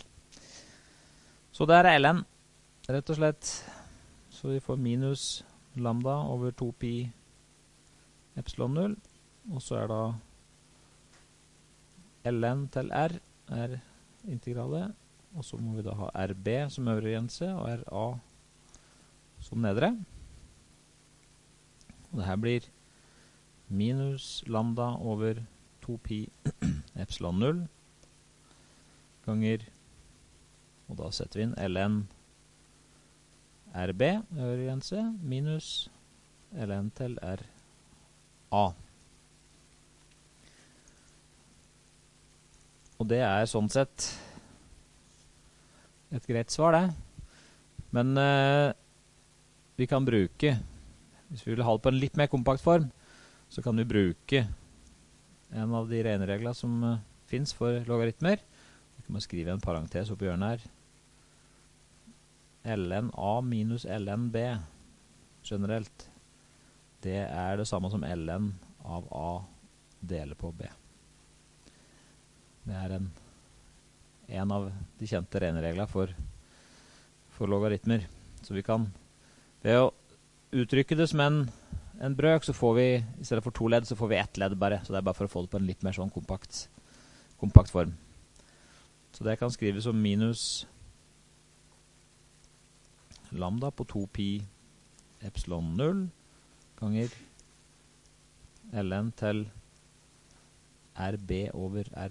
Så det er ln, rett og slett. Så vi får minus lambda over 2 pi epsilon 0, og så er da ln til R er integralet, og så må vi da ha RB som øvre grense, og RA som nedre. Og det her blir minus lambda over 2 pi epsilon 0 ganger, og da setter vi inn ln RB, øvre grense, minus ln til RA. Og det er sånn sett et greit svar, det. Men vi kan bruke, hvis vi vil ha det på en litt mer kompakt form, så kan vi bruke en av de regnereglene som finnes for logaritmer. Vi kan skrive en parentes oppe i hjørnet her. ln A minus ln B generelt, det er det samme som ln av A deler på B. Det er en av de kjente regnereglene for logaritmer. Så vi kan, ved å uttrykke det som en brøk, så får vi, i stedet for 2 ledd, så får vi 1 ledd bare. Så det er bare for å få det på en litt mer sånn kompakt form. Så det kan skrives som minus lambda på 2 pi epsilon 0 ganger ln til RB over RA.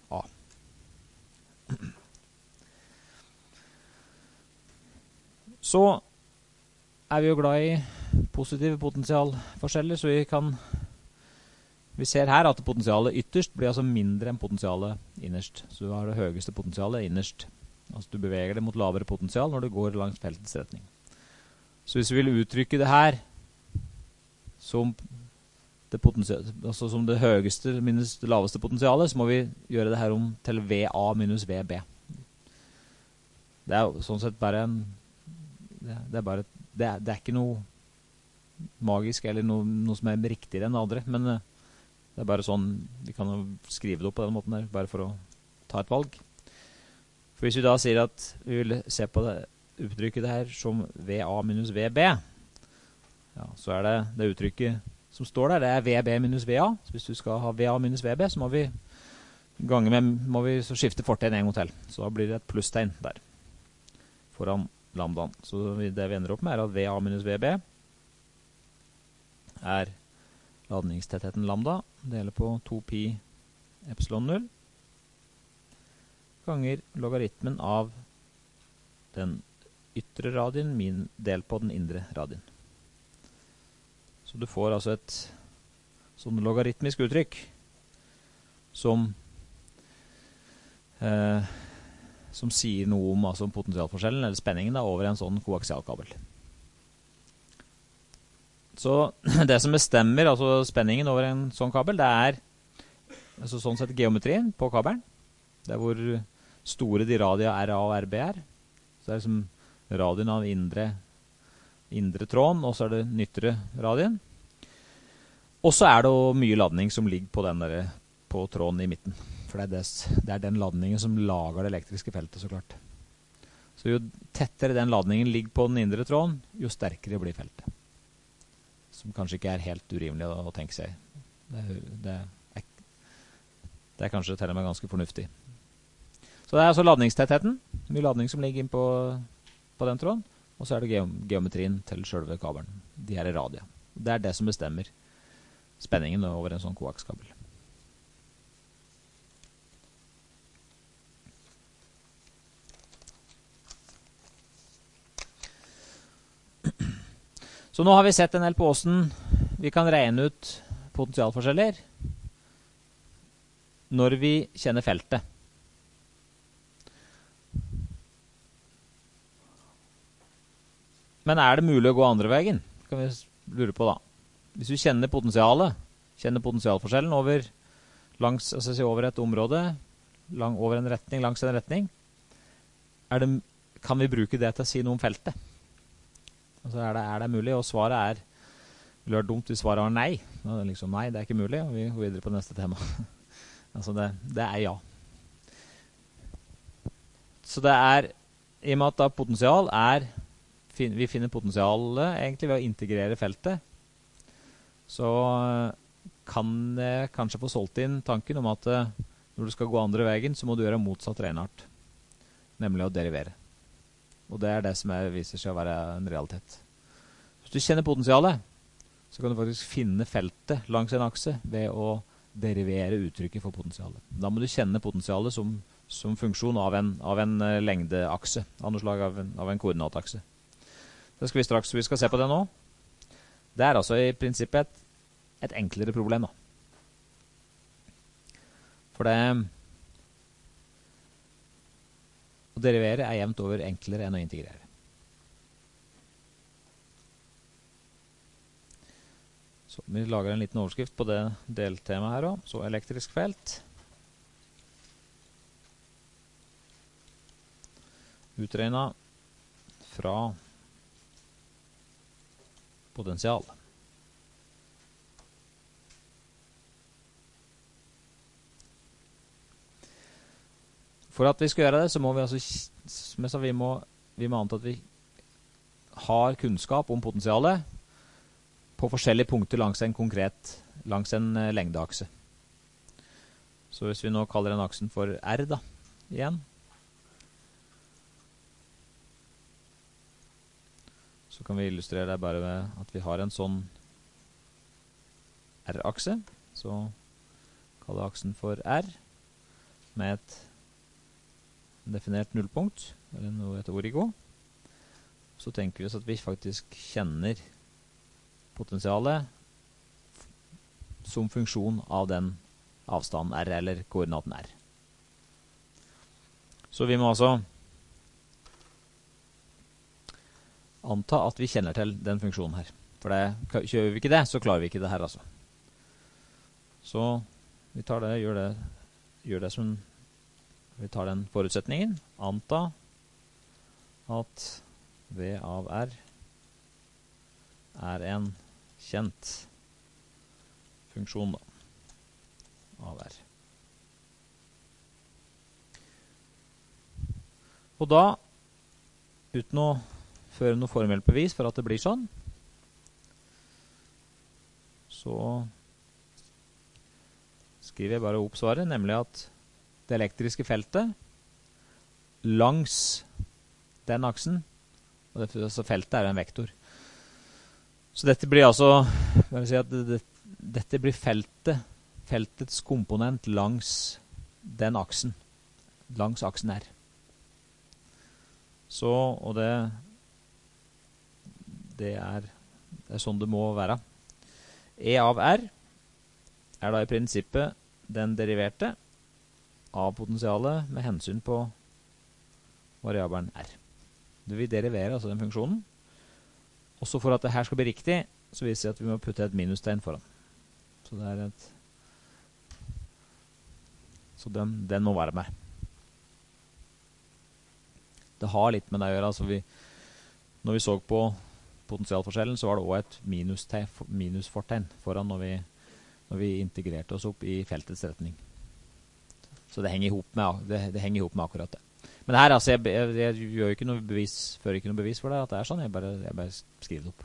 Så er vi jo glad i positive potensialforskjeller, så vi ser her at potensialet ytterst blir altså mindre enn potensialet innerst. Så du har det høyeste potensialet innerst. Altså du beveger det mot lavere potensial når du går langs feltets retning. Så hvis vi vil uttrykke det her som det høyeste minus det laveste potensialet, så må vi gjøre det her om til VA minus VB. Det er jo sånn sett bare det er ikke noe magisk eller noe som er riktigere enn det andre, men det er bare sånn, vi kan jo skrive det opp på den måten her, bare for å ta et valg. For hvis vi da sier at vi vil se på det, uttrykket det her som VA minus VB, ja, så er det uttrykket som står der, det er VB minus VA. Så hvis du skal ha VA minus VB, så må vi så skifte fortegn en gang til. Så da blir det et plusstegn der foran lambdaen. Så det vi ender opp med er at VA minus VB er ladningstettheten lambda, deler på 2pi epsilon 0, ganger logaritmen av den ytre radien delt på den indre radien. Så du får altså et sånn logaritmisk uttrykk som sier noe om altså potensialforskjellen eller spenningen da, over en sånn koaksialkabel. Så det som bestemmer altså spenningen over en sånn kabel, det er altså sånn sett geometrien på kabelen. Det er hvor store de radia RA og RB er. Så det er liksom radien av indre tråden, og så er det den ytre radien. Og så er det jo mye ladning som ligger på tråden i midten. For det er den ladningen som lager det elektriske feltet, så klart. Så jo tettere den ladningen ligger på den indre tråden, jo sterkere blir feltet. Som kanskje ikke er helt urimelig å tenke seg. Det er kanskje til og med ganske fornuftig. Så det er altså ladningstettheten, mye ladning som ligger inn på den tråden, og så er det geometrien til selve kabelen, de her radia. Det er det som bestemmer spenningen over en sånn koakskabel. Så nå har vi sett en del på hvordan vi kan regne ut potensialforskjeller når vi kjenner feltet. Men er det mulig å gå andre veien? Kan vi lure på da. Hvis vi kjenner potensialforskjellen over et område, over en retning, langs en retning, kan vi bruke det til å si noe om feltet? Altså er det mulig? Og svaret ville vært dumt hvis svaret var nei. Liksom, nei, det er ikke mulig, og vi går videre på neste tema. Altså det er ja. Så det er, i og med at da potensial vi finner potensialet egentlig ved å integrere feltet, så kan det kanskje få solgt inn tanken om at når du skal gå andre veien, så må du gjøre motsatt regnart, nemlig å derivere. Og det er det som viser seg å være en realitet. Hvis du kjenner potensialet, så kan du faktisk finne feltet langs en akse ved å derivere uttrykket for potensialet. Da må du kjenne potensialet som funksjon av en lengdeakse, av noe slag av en koordinatakse. Det skal vi skal se på det nå. Det er altså i prinsippet et enklere problem da. For det å derivere er jevnt over enklere enn å integrere. Så vi lager en liten overskrift på det deltemaet her også. Så elektrisk felt. Utregnet fra potensial. For at vi skal gjøre det, så må vi altså vi må anta at vi har kunnskap om potensialet på forskjellige punkter langs en lengdeakse. Så hvis vi nå kaller den aksen for R da, igjen, så kan vi illustrere det bare ved at vi har en sånn R-akse. Så kaller aksen for R med et definert nullpunkt, eller noe etter origo. Så tenker vi oss at vi faktisk kjenner potensialet som funksjon av den avstanden R, eller koordinaten R. Så vi må altså anta at vi kjenner til den funksjonen her. For gjør vi ikke det, så klarer vi ikke det her altså. Så vi tar det, gjør det som vi tar den forutsetningen. Anta at V av R er en kjent funksjon da, av R. Og da, uten å føre noe formelt bevis for at det blir sånn, så skriver jeg bare opp svaret, nemlig at det elektriske feltet langs den aksen, og så feltet er jo en vektor. Så dette blir altså, jeg vil si at dette blir feltets komponent langs den aksen, langs aksen R. Så, og det er sånn det må være. E av R er da i prinsippet den deriverte av potensialet med hensyn på variabelen R. Det vil derivere altså den funksjonen. Også for at det her skal bli riktig, så viser det at vi må putte et minustegn foran. Så det er så den må være med. Det har litt med det å gjøre. Altså når vi så på potensialforskjellen, så var det også et minusfortegn foran når vi integrerte oss opp i feltets retning. Så det henger ihop med akkurat det. Men her, altså, jeg gjør ikke noe bevis, fører ikke noe bevis for det, at det er sånn. Jeg bare skriver det opp.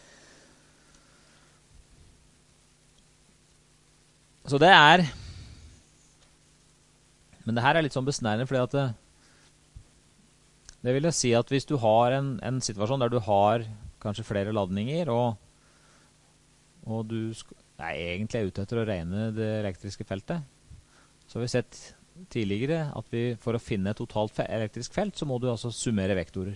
Så det er, men det her er litt sånn besnærende, fordi at det vil jeg si at hvis du har en situasjon der du har kanskje flere ladninger, og du er egentlig ute etter å regne det elektriske feltet, så har vi sett tidligere at for å finne et totalt elektrisk felt, så må du altså summere vektorer.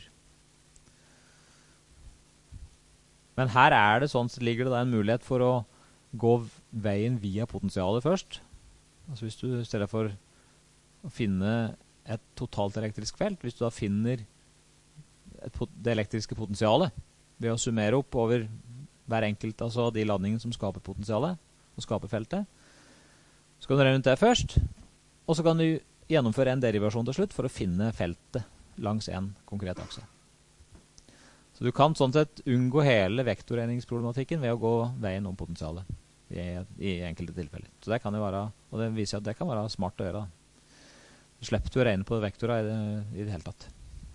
Men her er det sånn, så ligger det da en mulighet for å gå veien via potensialet først. Altså hvis du i stedet for å finne et totalt elektrisk felt, hvis du da finner det elektriske potensialet ved å summere opp over hver enkelt, altså de ladningene som skaper potensialet og skaper feltet, så kan du regne ut det først, og så kan du gjennomføre en derivasjon til slutt for å finne feltet langs en konkret akse. Så du kan sånn sett unngå hele vektorregningsproblematikken ved å gå veien om potensialet i enkelte tilfeller. Så det kan jo være, og det viser at det kan være smart å gjøre. Du slipper å regne på vektorer i det hele tatt.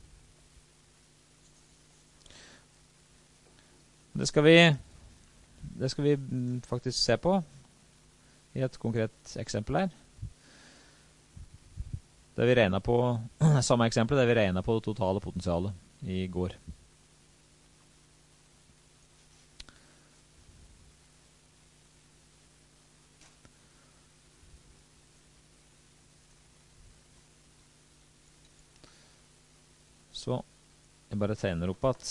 Det skal vi faktisk se på i et konkret eksempel her. Det vi regnet på, samme eksempel, det vi regnet på det totale potensialet i går. Så jeg bare tegner opp at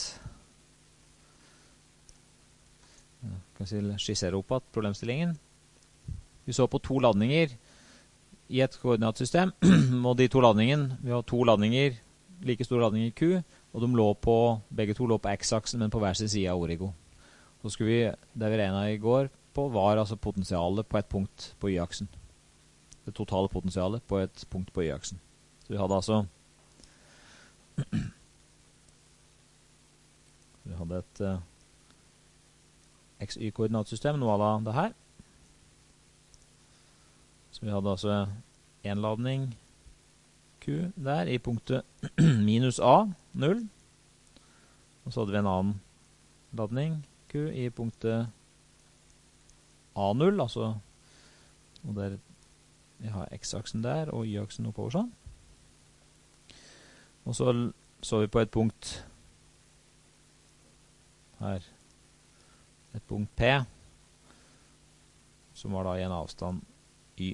skisserer opp at problemstillingen. Vi så på to ladninger i et koordinatsystem, og de to ladningene, vi har to ladninger, like store ladninger i Q, og begge to lå på X-aksen, men på hver sin side av origo. Så det vi regnet i går på, var altså potensialet på et punkt på Y-aksen. Det totale potensialet på et punkt på Y-aksen. Så vi hadde altså et XY-koordinatsystem, noe av det her. Så vi hadde altså en ladning Q der i punktet minus A, 0. Og så hadde vi en annen ladning Q i punktet A0, altså, og der vi har X-aksen der og Y-aksen oppover sånn. Og så vi på et punkt her, et punkt P, som var da i en avstand Y.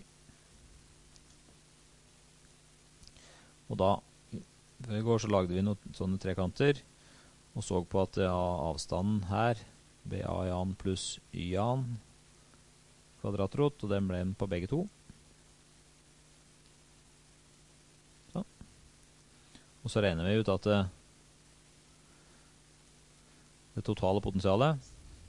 Og da, før i går så lagde vi noen sånne trekanter, og så på at avstanden her, BA-an pluss Y-an, kvadratrot, og den ble den på begge to. Så. Og så regner vi ut at det totale potensialet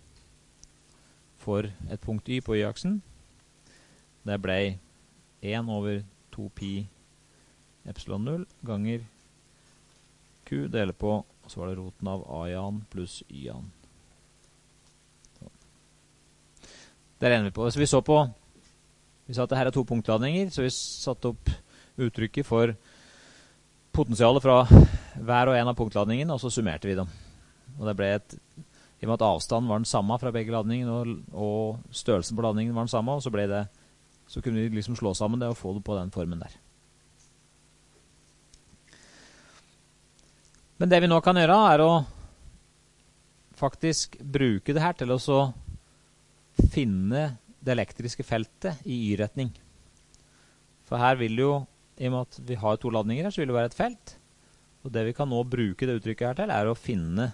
for et punkt Y på Y-aksen, det ble 1 over 2 pi epsilon 0 ganger Q deler på, og så var det roten av A-an pluss Y-an. Det regner vi på. Så vi sa at det her er to punktladninger, så vi satte opp uttrykket for potensialet fra hver og en av punktladningene, og så summerte vi dem. Og det ble I og med at avstanden var den samme fra begge ladningene, og størrelsen på ladningen var den samme, og så kunne vi liksom slå sammen det og få det på den formen der. Men det vi nå kan gjøre er å faktisk bruke det her til å så finne det elektriske feltet i Y-retning. For her vil jo, i og med at vi har to ladninger her, så vil det være et felt. Og det vi kan nå bruke det uttrykket her til, er å finne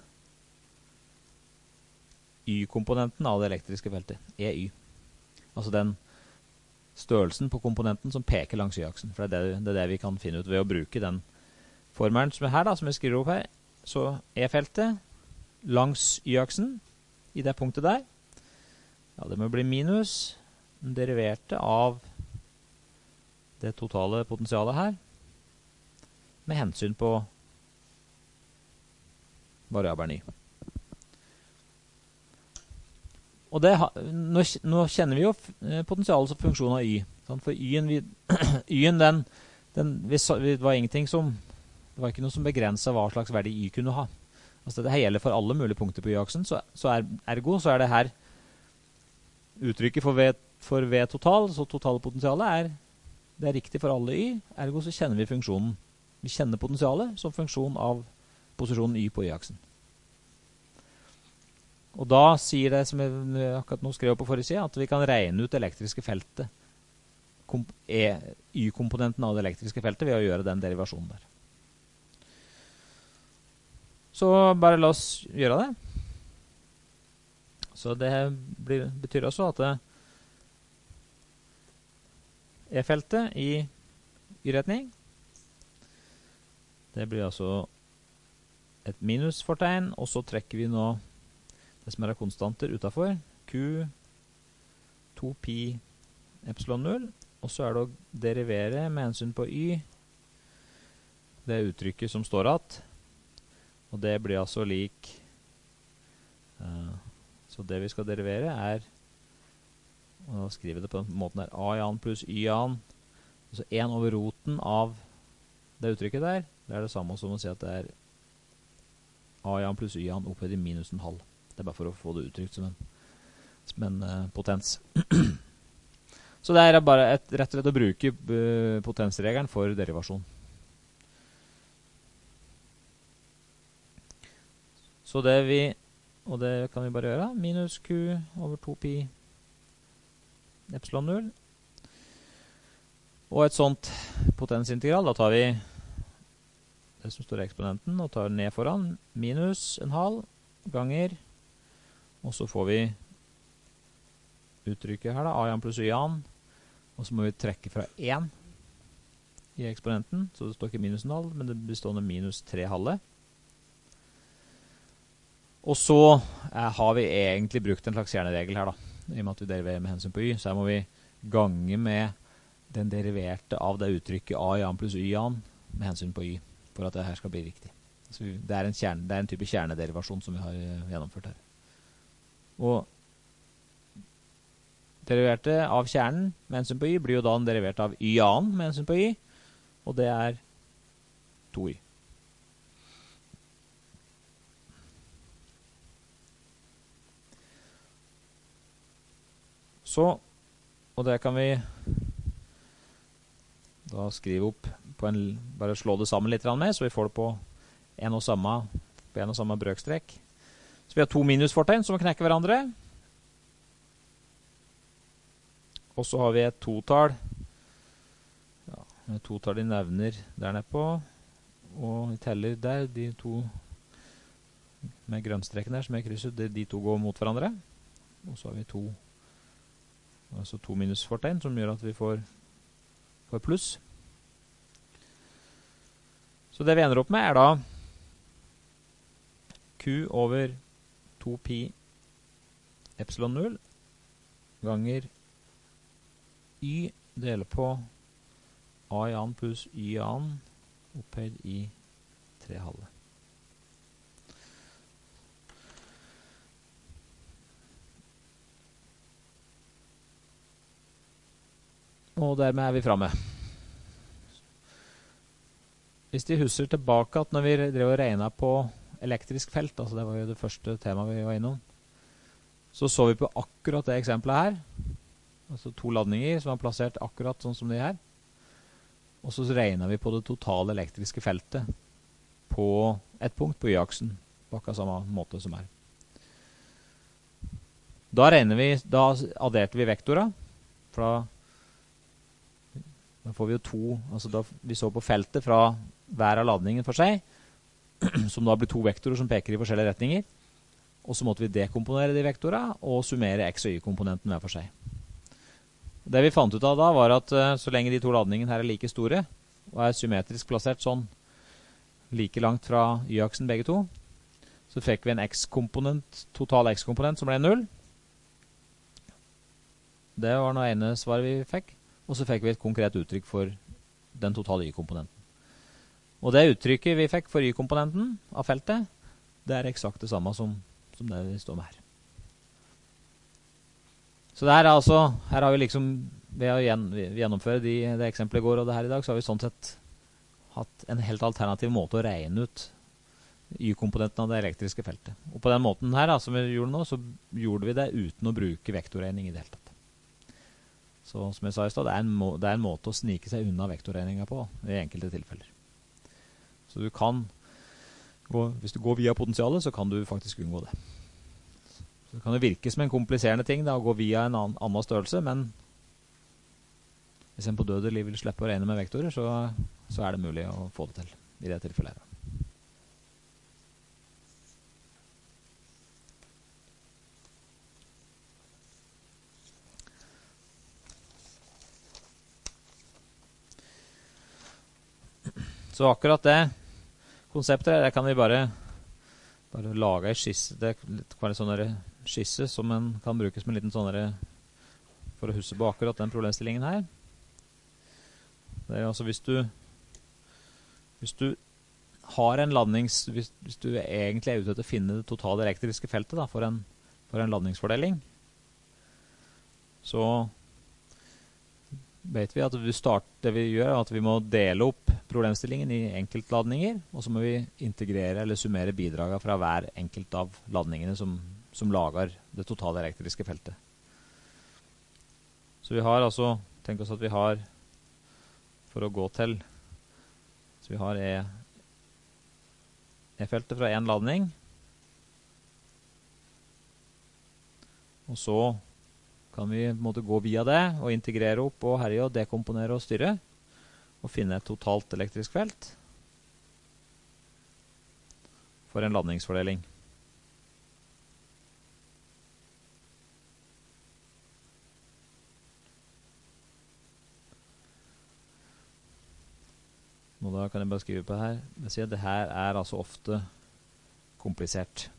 Y-komponenten av det elektriske feltet, EY. Altså den størrelsen på komponenten som peker langs Y-aksen. For det er det vi kan finne ut ved å bruke den formelen som er her, da, som jeg skriver opp her. Så E-feltet langs Y-aksen i det punktet der, ja, det må bli minus den deriverte av det totale potensialet her, med hensyn på variabelen Y. Og nå kjenner vi jo potensialet som funksjon av Y. For Y-en, det var ingenting som, det var ikke noe som begrenset hva slags verdi Y kunne ha. Altså det her gjelder for alle mulige punkter på Y-aksen, så ergo så er det her uttrykket for V total, så totale potensialet det er riktig for alle Y, ergo så kjenner vi funksjonen. Vi kjenner potensialet som funksjon av posisjonen Y på Y-aksen. Og da sier det, som jeg akkurat nå skrev på forrige side, at vi kan regne ut det elektriske feltet, Y-komponenten av det elektriske feltet, ved å gjøre den derivasjonen der. Så bare la oss gjøre det. Så det betyr også at E-feltet i Y-retning, det blir altså et minusfortegn, og så trekker vi nå det som er konstanter utenfor, Q, 2 pi epsilon 0, og så det å derivere med hensyn på Y, det uttrykket som står at, og det blir altså lik, så det vi skal derivere og da skriver vi det på den måten der, A i an pluss Y i an, altså 1 over roten av det uttrykket der, det det samme som å si at det A i an pluss Y i an opphøyd i minus en halv. Det bare for å få det uttrykt som en potens. Så det bare rett og slett å bruke potensregelen for derivasjon. Så og det kan vi bare gjøre, minus Q over 2 pi epsilon 0. Og et sånt potensintegral, da tar vi det som står i eksponenten, og tar ned foran, minus en halv ganger, og så får vi uttrykket her da, A i an pluss Y i an, og så må vi trekke fra 1 i eksponenten, så det står ikke minus en halv, men det består av minus 3 halve. Og så har vi egentlig brukt en slags kjerneregel her da, i og med at vi deriverer med hensyn på Y, så her må vi gange med den deriverte av det uttrykket A i an pluss Y i an med hensyn på Y, for at det her skal bli riktig. Så det en type kjernederivasjon som vi har gjennomført her. Og deriverte av kjernen med hensyn på Y blir jo da den deriverte av Y i an med hensyn på Y, og det 2Y. Så, og det kan vi da skrive opp bare slå det sammen litt med, så vi får det på en og samme brøkstrekk. Så vi har to minusfortegn som knekker hverandre. Og så har vi et totall. Ja, et totall de nevner der nede på. Og vi teller der, de to med grønnstreken der som jeg krysser, de to går mot hverandre. Og så har vi to minusfortegn som gjør at vi får pluss. Så det vi ender opp med da Q over 2 pi epsilon 0 ganger Y deler på A i an pluss Y i an opphøyd i 3 halve. Og dermed vi fremme. Hvis de husker tilbake at når vi drev og regnet på elektrisk felt, altså det var jo det første temaet vi var innom, så vi på akkurat det eksempelet her, altså 2 ladninger som var plassert akkurat sånn som de her, og så regnet vi på det totale elektriske feltet på et punkt på y-aksen, på akkurat samme måte som her. Da adderte vi vektora, for da får vi jo 2, altså da vi så på feltet fra hver av ladningen for seg, som da blir 2 vektorer som peker i forskjellige retninger, og så måtte vi dekomponere de vektorene og summere x- og y-komponenten hver for seg. Det vi fant ut av da var at så lenge de 2 ladningene her er like store, og er symmetrisk plassert sånn, like langt fra y-aksen begge to, så fikk vi en x-komponent, total x-komponent som ble 0. Det var noe ene svar vi fikk, og så fikk vi et konkret uttrykk for den totale y-komponenten. Og det uttrykket vi fikk for y-komponenten av feltet, det er eksakt det samme som det vi står med her. Så det her er altså, her har vi liksom, ved å gjennomføre det eksempelet i går og det her i dag, så har vi sånn sett hatt en helt alternativ måte å regne ut y-komponenten av det elektriske feltet. Og på den måten her, som vi gjorde nå, så gjorde vi det uten å bruke vektorregning i det hele tatt. Så som jeg sa i sted, det er en måte å snike seg unna vektorregninga på i enkelte tilfeller. Så du kan, hvis du går via potensialet, så kan du faktisk unngå det. Så det kan jo virke som en kompliserende ting da, å gå via en annen størrelse, men hvis en på død liv vil slippe å regne med vektorer, så er det mulig å få det til i det tilfellet her. Så akkurat det konseptet, det kan vi bare lage en skisse. Det kan være en sånn skisse som kan brukes med en liten sånn for å huske på akkurat den problemstillingen her. Det er altså hvis du har en landnings, hvis du egentlig er ute til å finne det totale elektriske feltet da, for en ladningsfordeling, så vet vi at det vi gjør er at vi må dele opp problemstillingen i enkeltladninger, og så må vi integrere eller summere bidragene fra hver enkelt av ladningene som lager det totale elektriske feltet. Så vi har altså, tenk oss at vi har, for å gå til, så vi har E-feltet fra en ladning, og så kan vi måtte gå via det og integrere opp og herje og dekomponere og styre og finne et totalt elektrisk felt for en ladningsfordeling. Nå da kan jeg bare skrive på det her. Jeg sier at det her er altså ofte komplisert.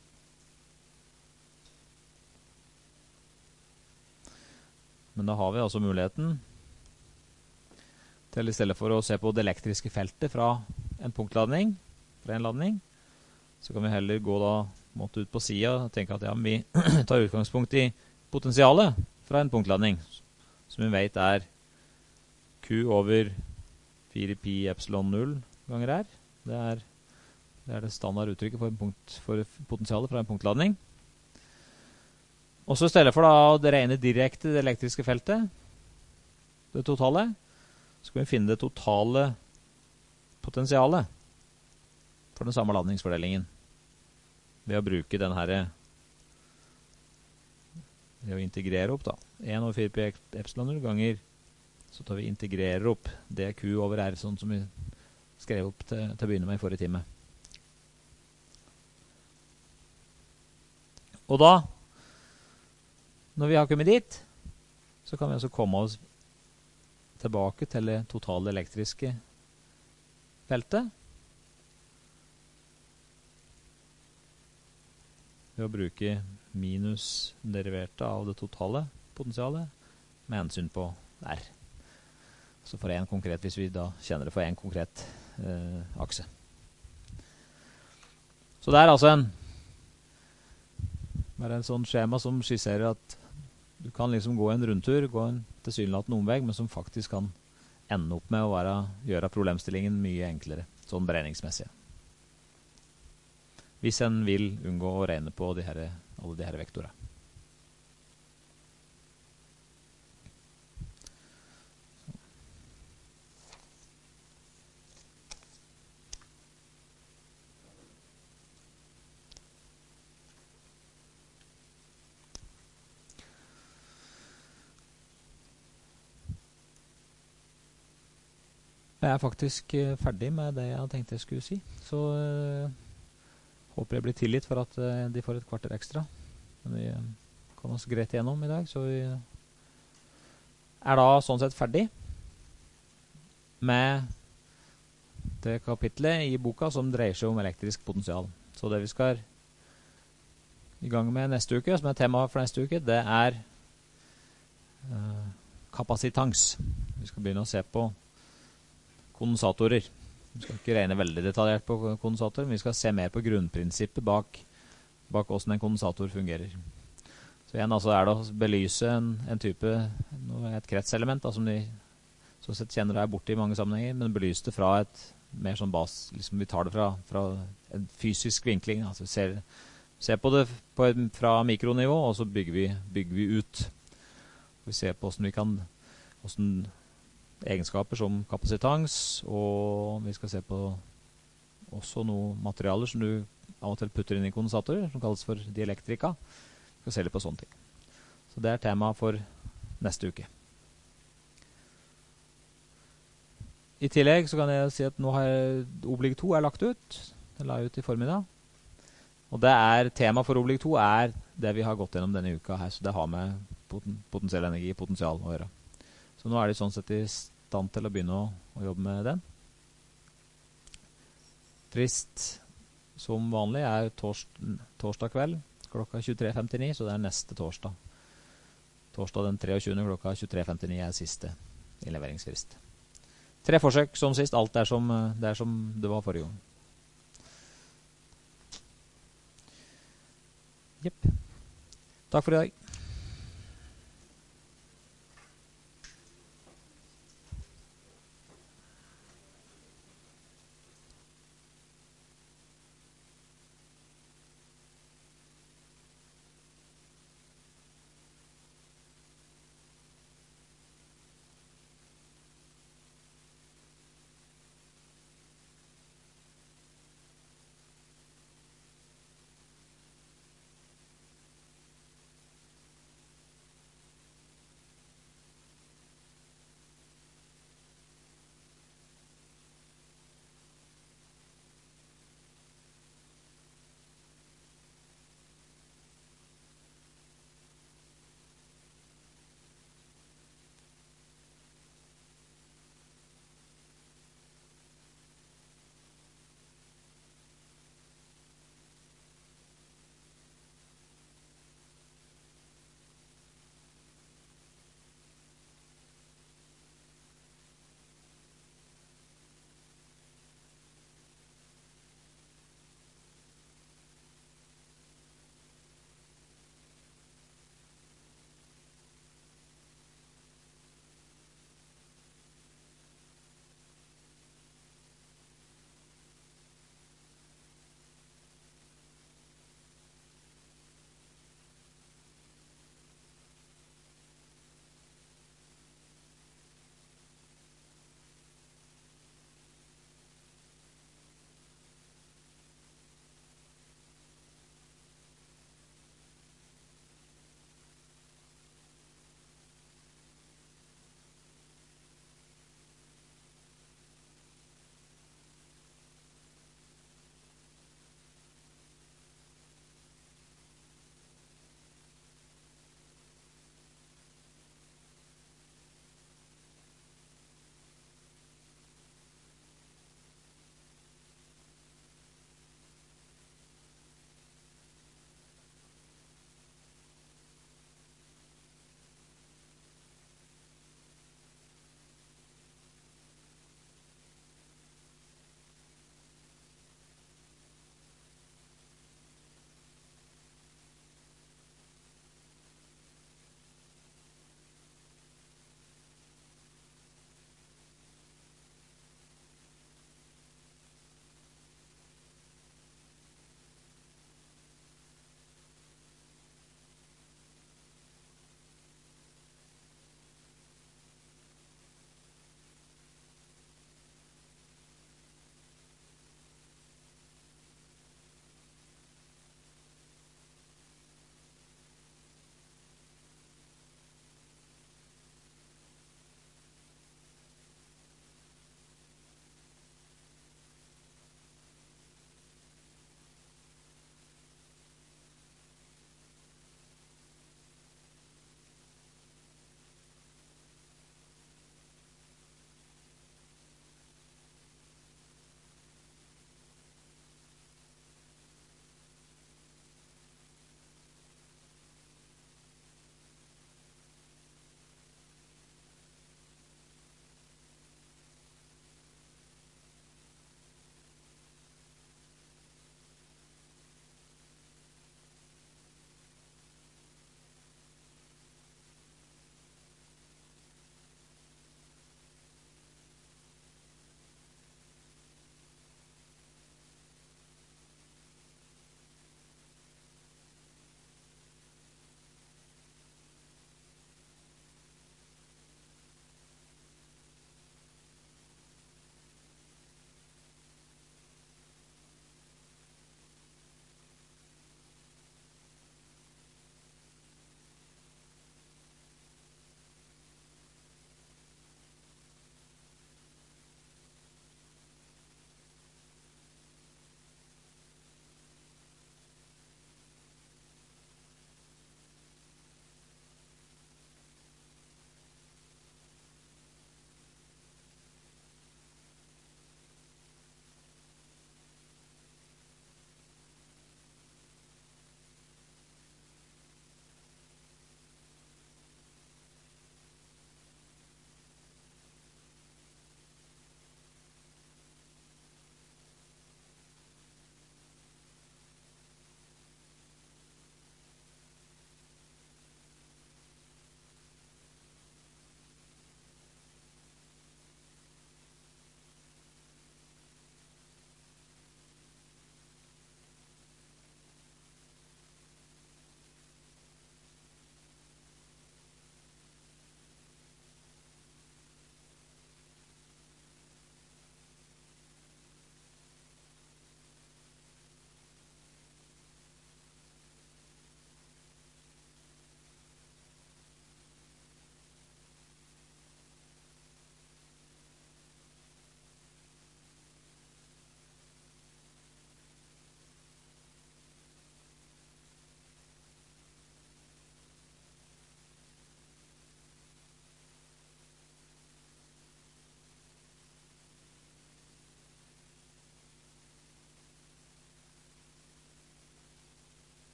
Men da har vi altså muligheten til, i stedet for å se på det elektriske feltet fra en punktladning, fra en ladning, så kan vi heller gå da ut på siden og tenke at ja, vi tar utgangspunkt i potensialet fra en punktladning, som vi vet er Q over 4pi epsilon 0 ganger R. Det er det standard uttrykket for potensialet fra en punktladning. Og så i stedet for da å regne direkte det elektriske feltet, det totale, så kan vi finne det totale potensialet for den samme ladningsfordelingen ved å bruke den her, ved å integrere opp da. 1 over 4pi epsilon 0 ganger, så tar vi integrerer opp det Q over R, sånn som vi skrev opp til å begynne med i forrige time. Og da, når vi har kommet dit, så kan vi altså komme oss tilbake til det totale elektriske feltet ved å bruke minus deriverte av det totale potensialet med hensyn på R. Så for en konkret, hvis vi da kjenner det for en konkret akse. Så det er altså bare en sånn skjema som skisserer at du kan liksom gå en rundtur, gå en tilsynelatende omvei, men som faktisk kan ende opp med å gjøre problemstillingen mye enklere, sånn beregningsmessig. hvis en vil unngå å regne på alle de her vektorene. Jeg er faktisk ferdig med det jeg tenkte jeg skulle si, så håper jeg blir tilgitt for at de får et kvarter ekstra. Men vi kom oss greit igjennom i dag, så vi er da sånn sett ferdig med det kapitlet i boka som dreier seg om elektrisk potensial. Så det vi skal i gang med neste uke, som er temaet for neste uke, det er kapasitans. Vi skal begynne å se på kondensatorer. Vi skal ikke regne veldig detaljert på kondensatorer, men vi skal se mer på grunnprinsippet bak hvordan en kondensator fungerer. Så igjen altså er det å belyse en type, et kretselement da, som de så sett kjenner deg borte i mange sammenhenger, men belyse det fra et mer sånn liksom vi tar det fra en fysisk vinkling. Altså ser på det fra mikronivå, og så bygger vi ut. Vi ser på hvordan egenskaper som kapasitans, og vi skal se på også noen materialer som du av og til putter inn i kondensatorer, som kalles for dielektrika. Vi skal se litt på sånne ting. Så det er tema for neste uke. I tillegg så kan jeg si at nå har oblig 2 lagt ut. Den la jeg ut i formiddag. Og det tema for oblig 2 er det vi har gått gjennom denne uka her, så det har med potensiell energi, potensial å gjøre. Så nå er de sånn sett i stand til å begynne å jobbe med den. Frist som vanlig er torsdag kveld klokka 23.59, så det er neste torsdag. Torsdag den 23. klokka 23.59 er siste innleveringsfrist. 3 forsøk som sist, alt er som det var forrige gang. Jepp. Takk for i dag.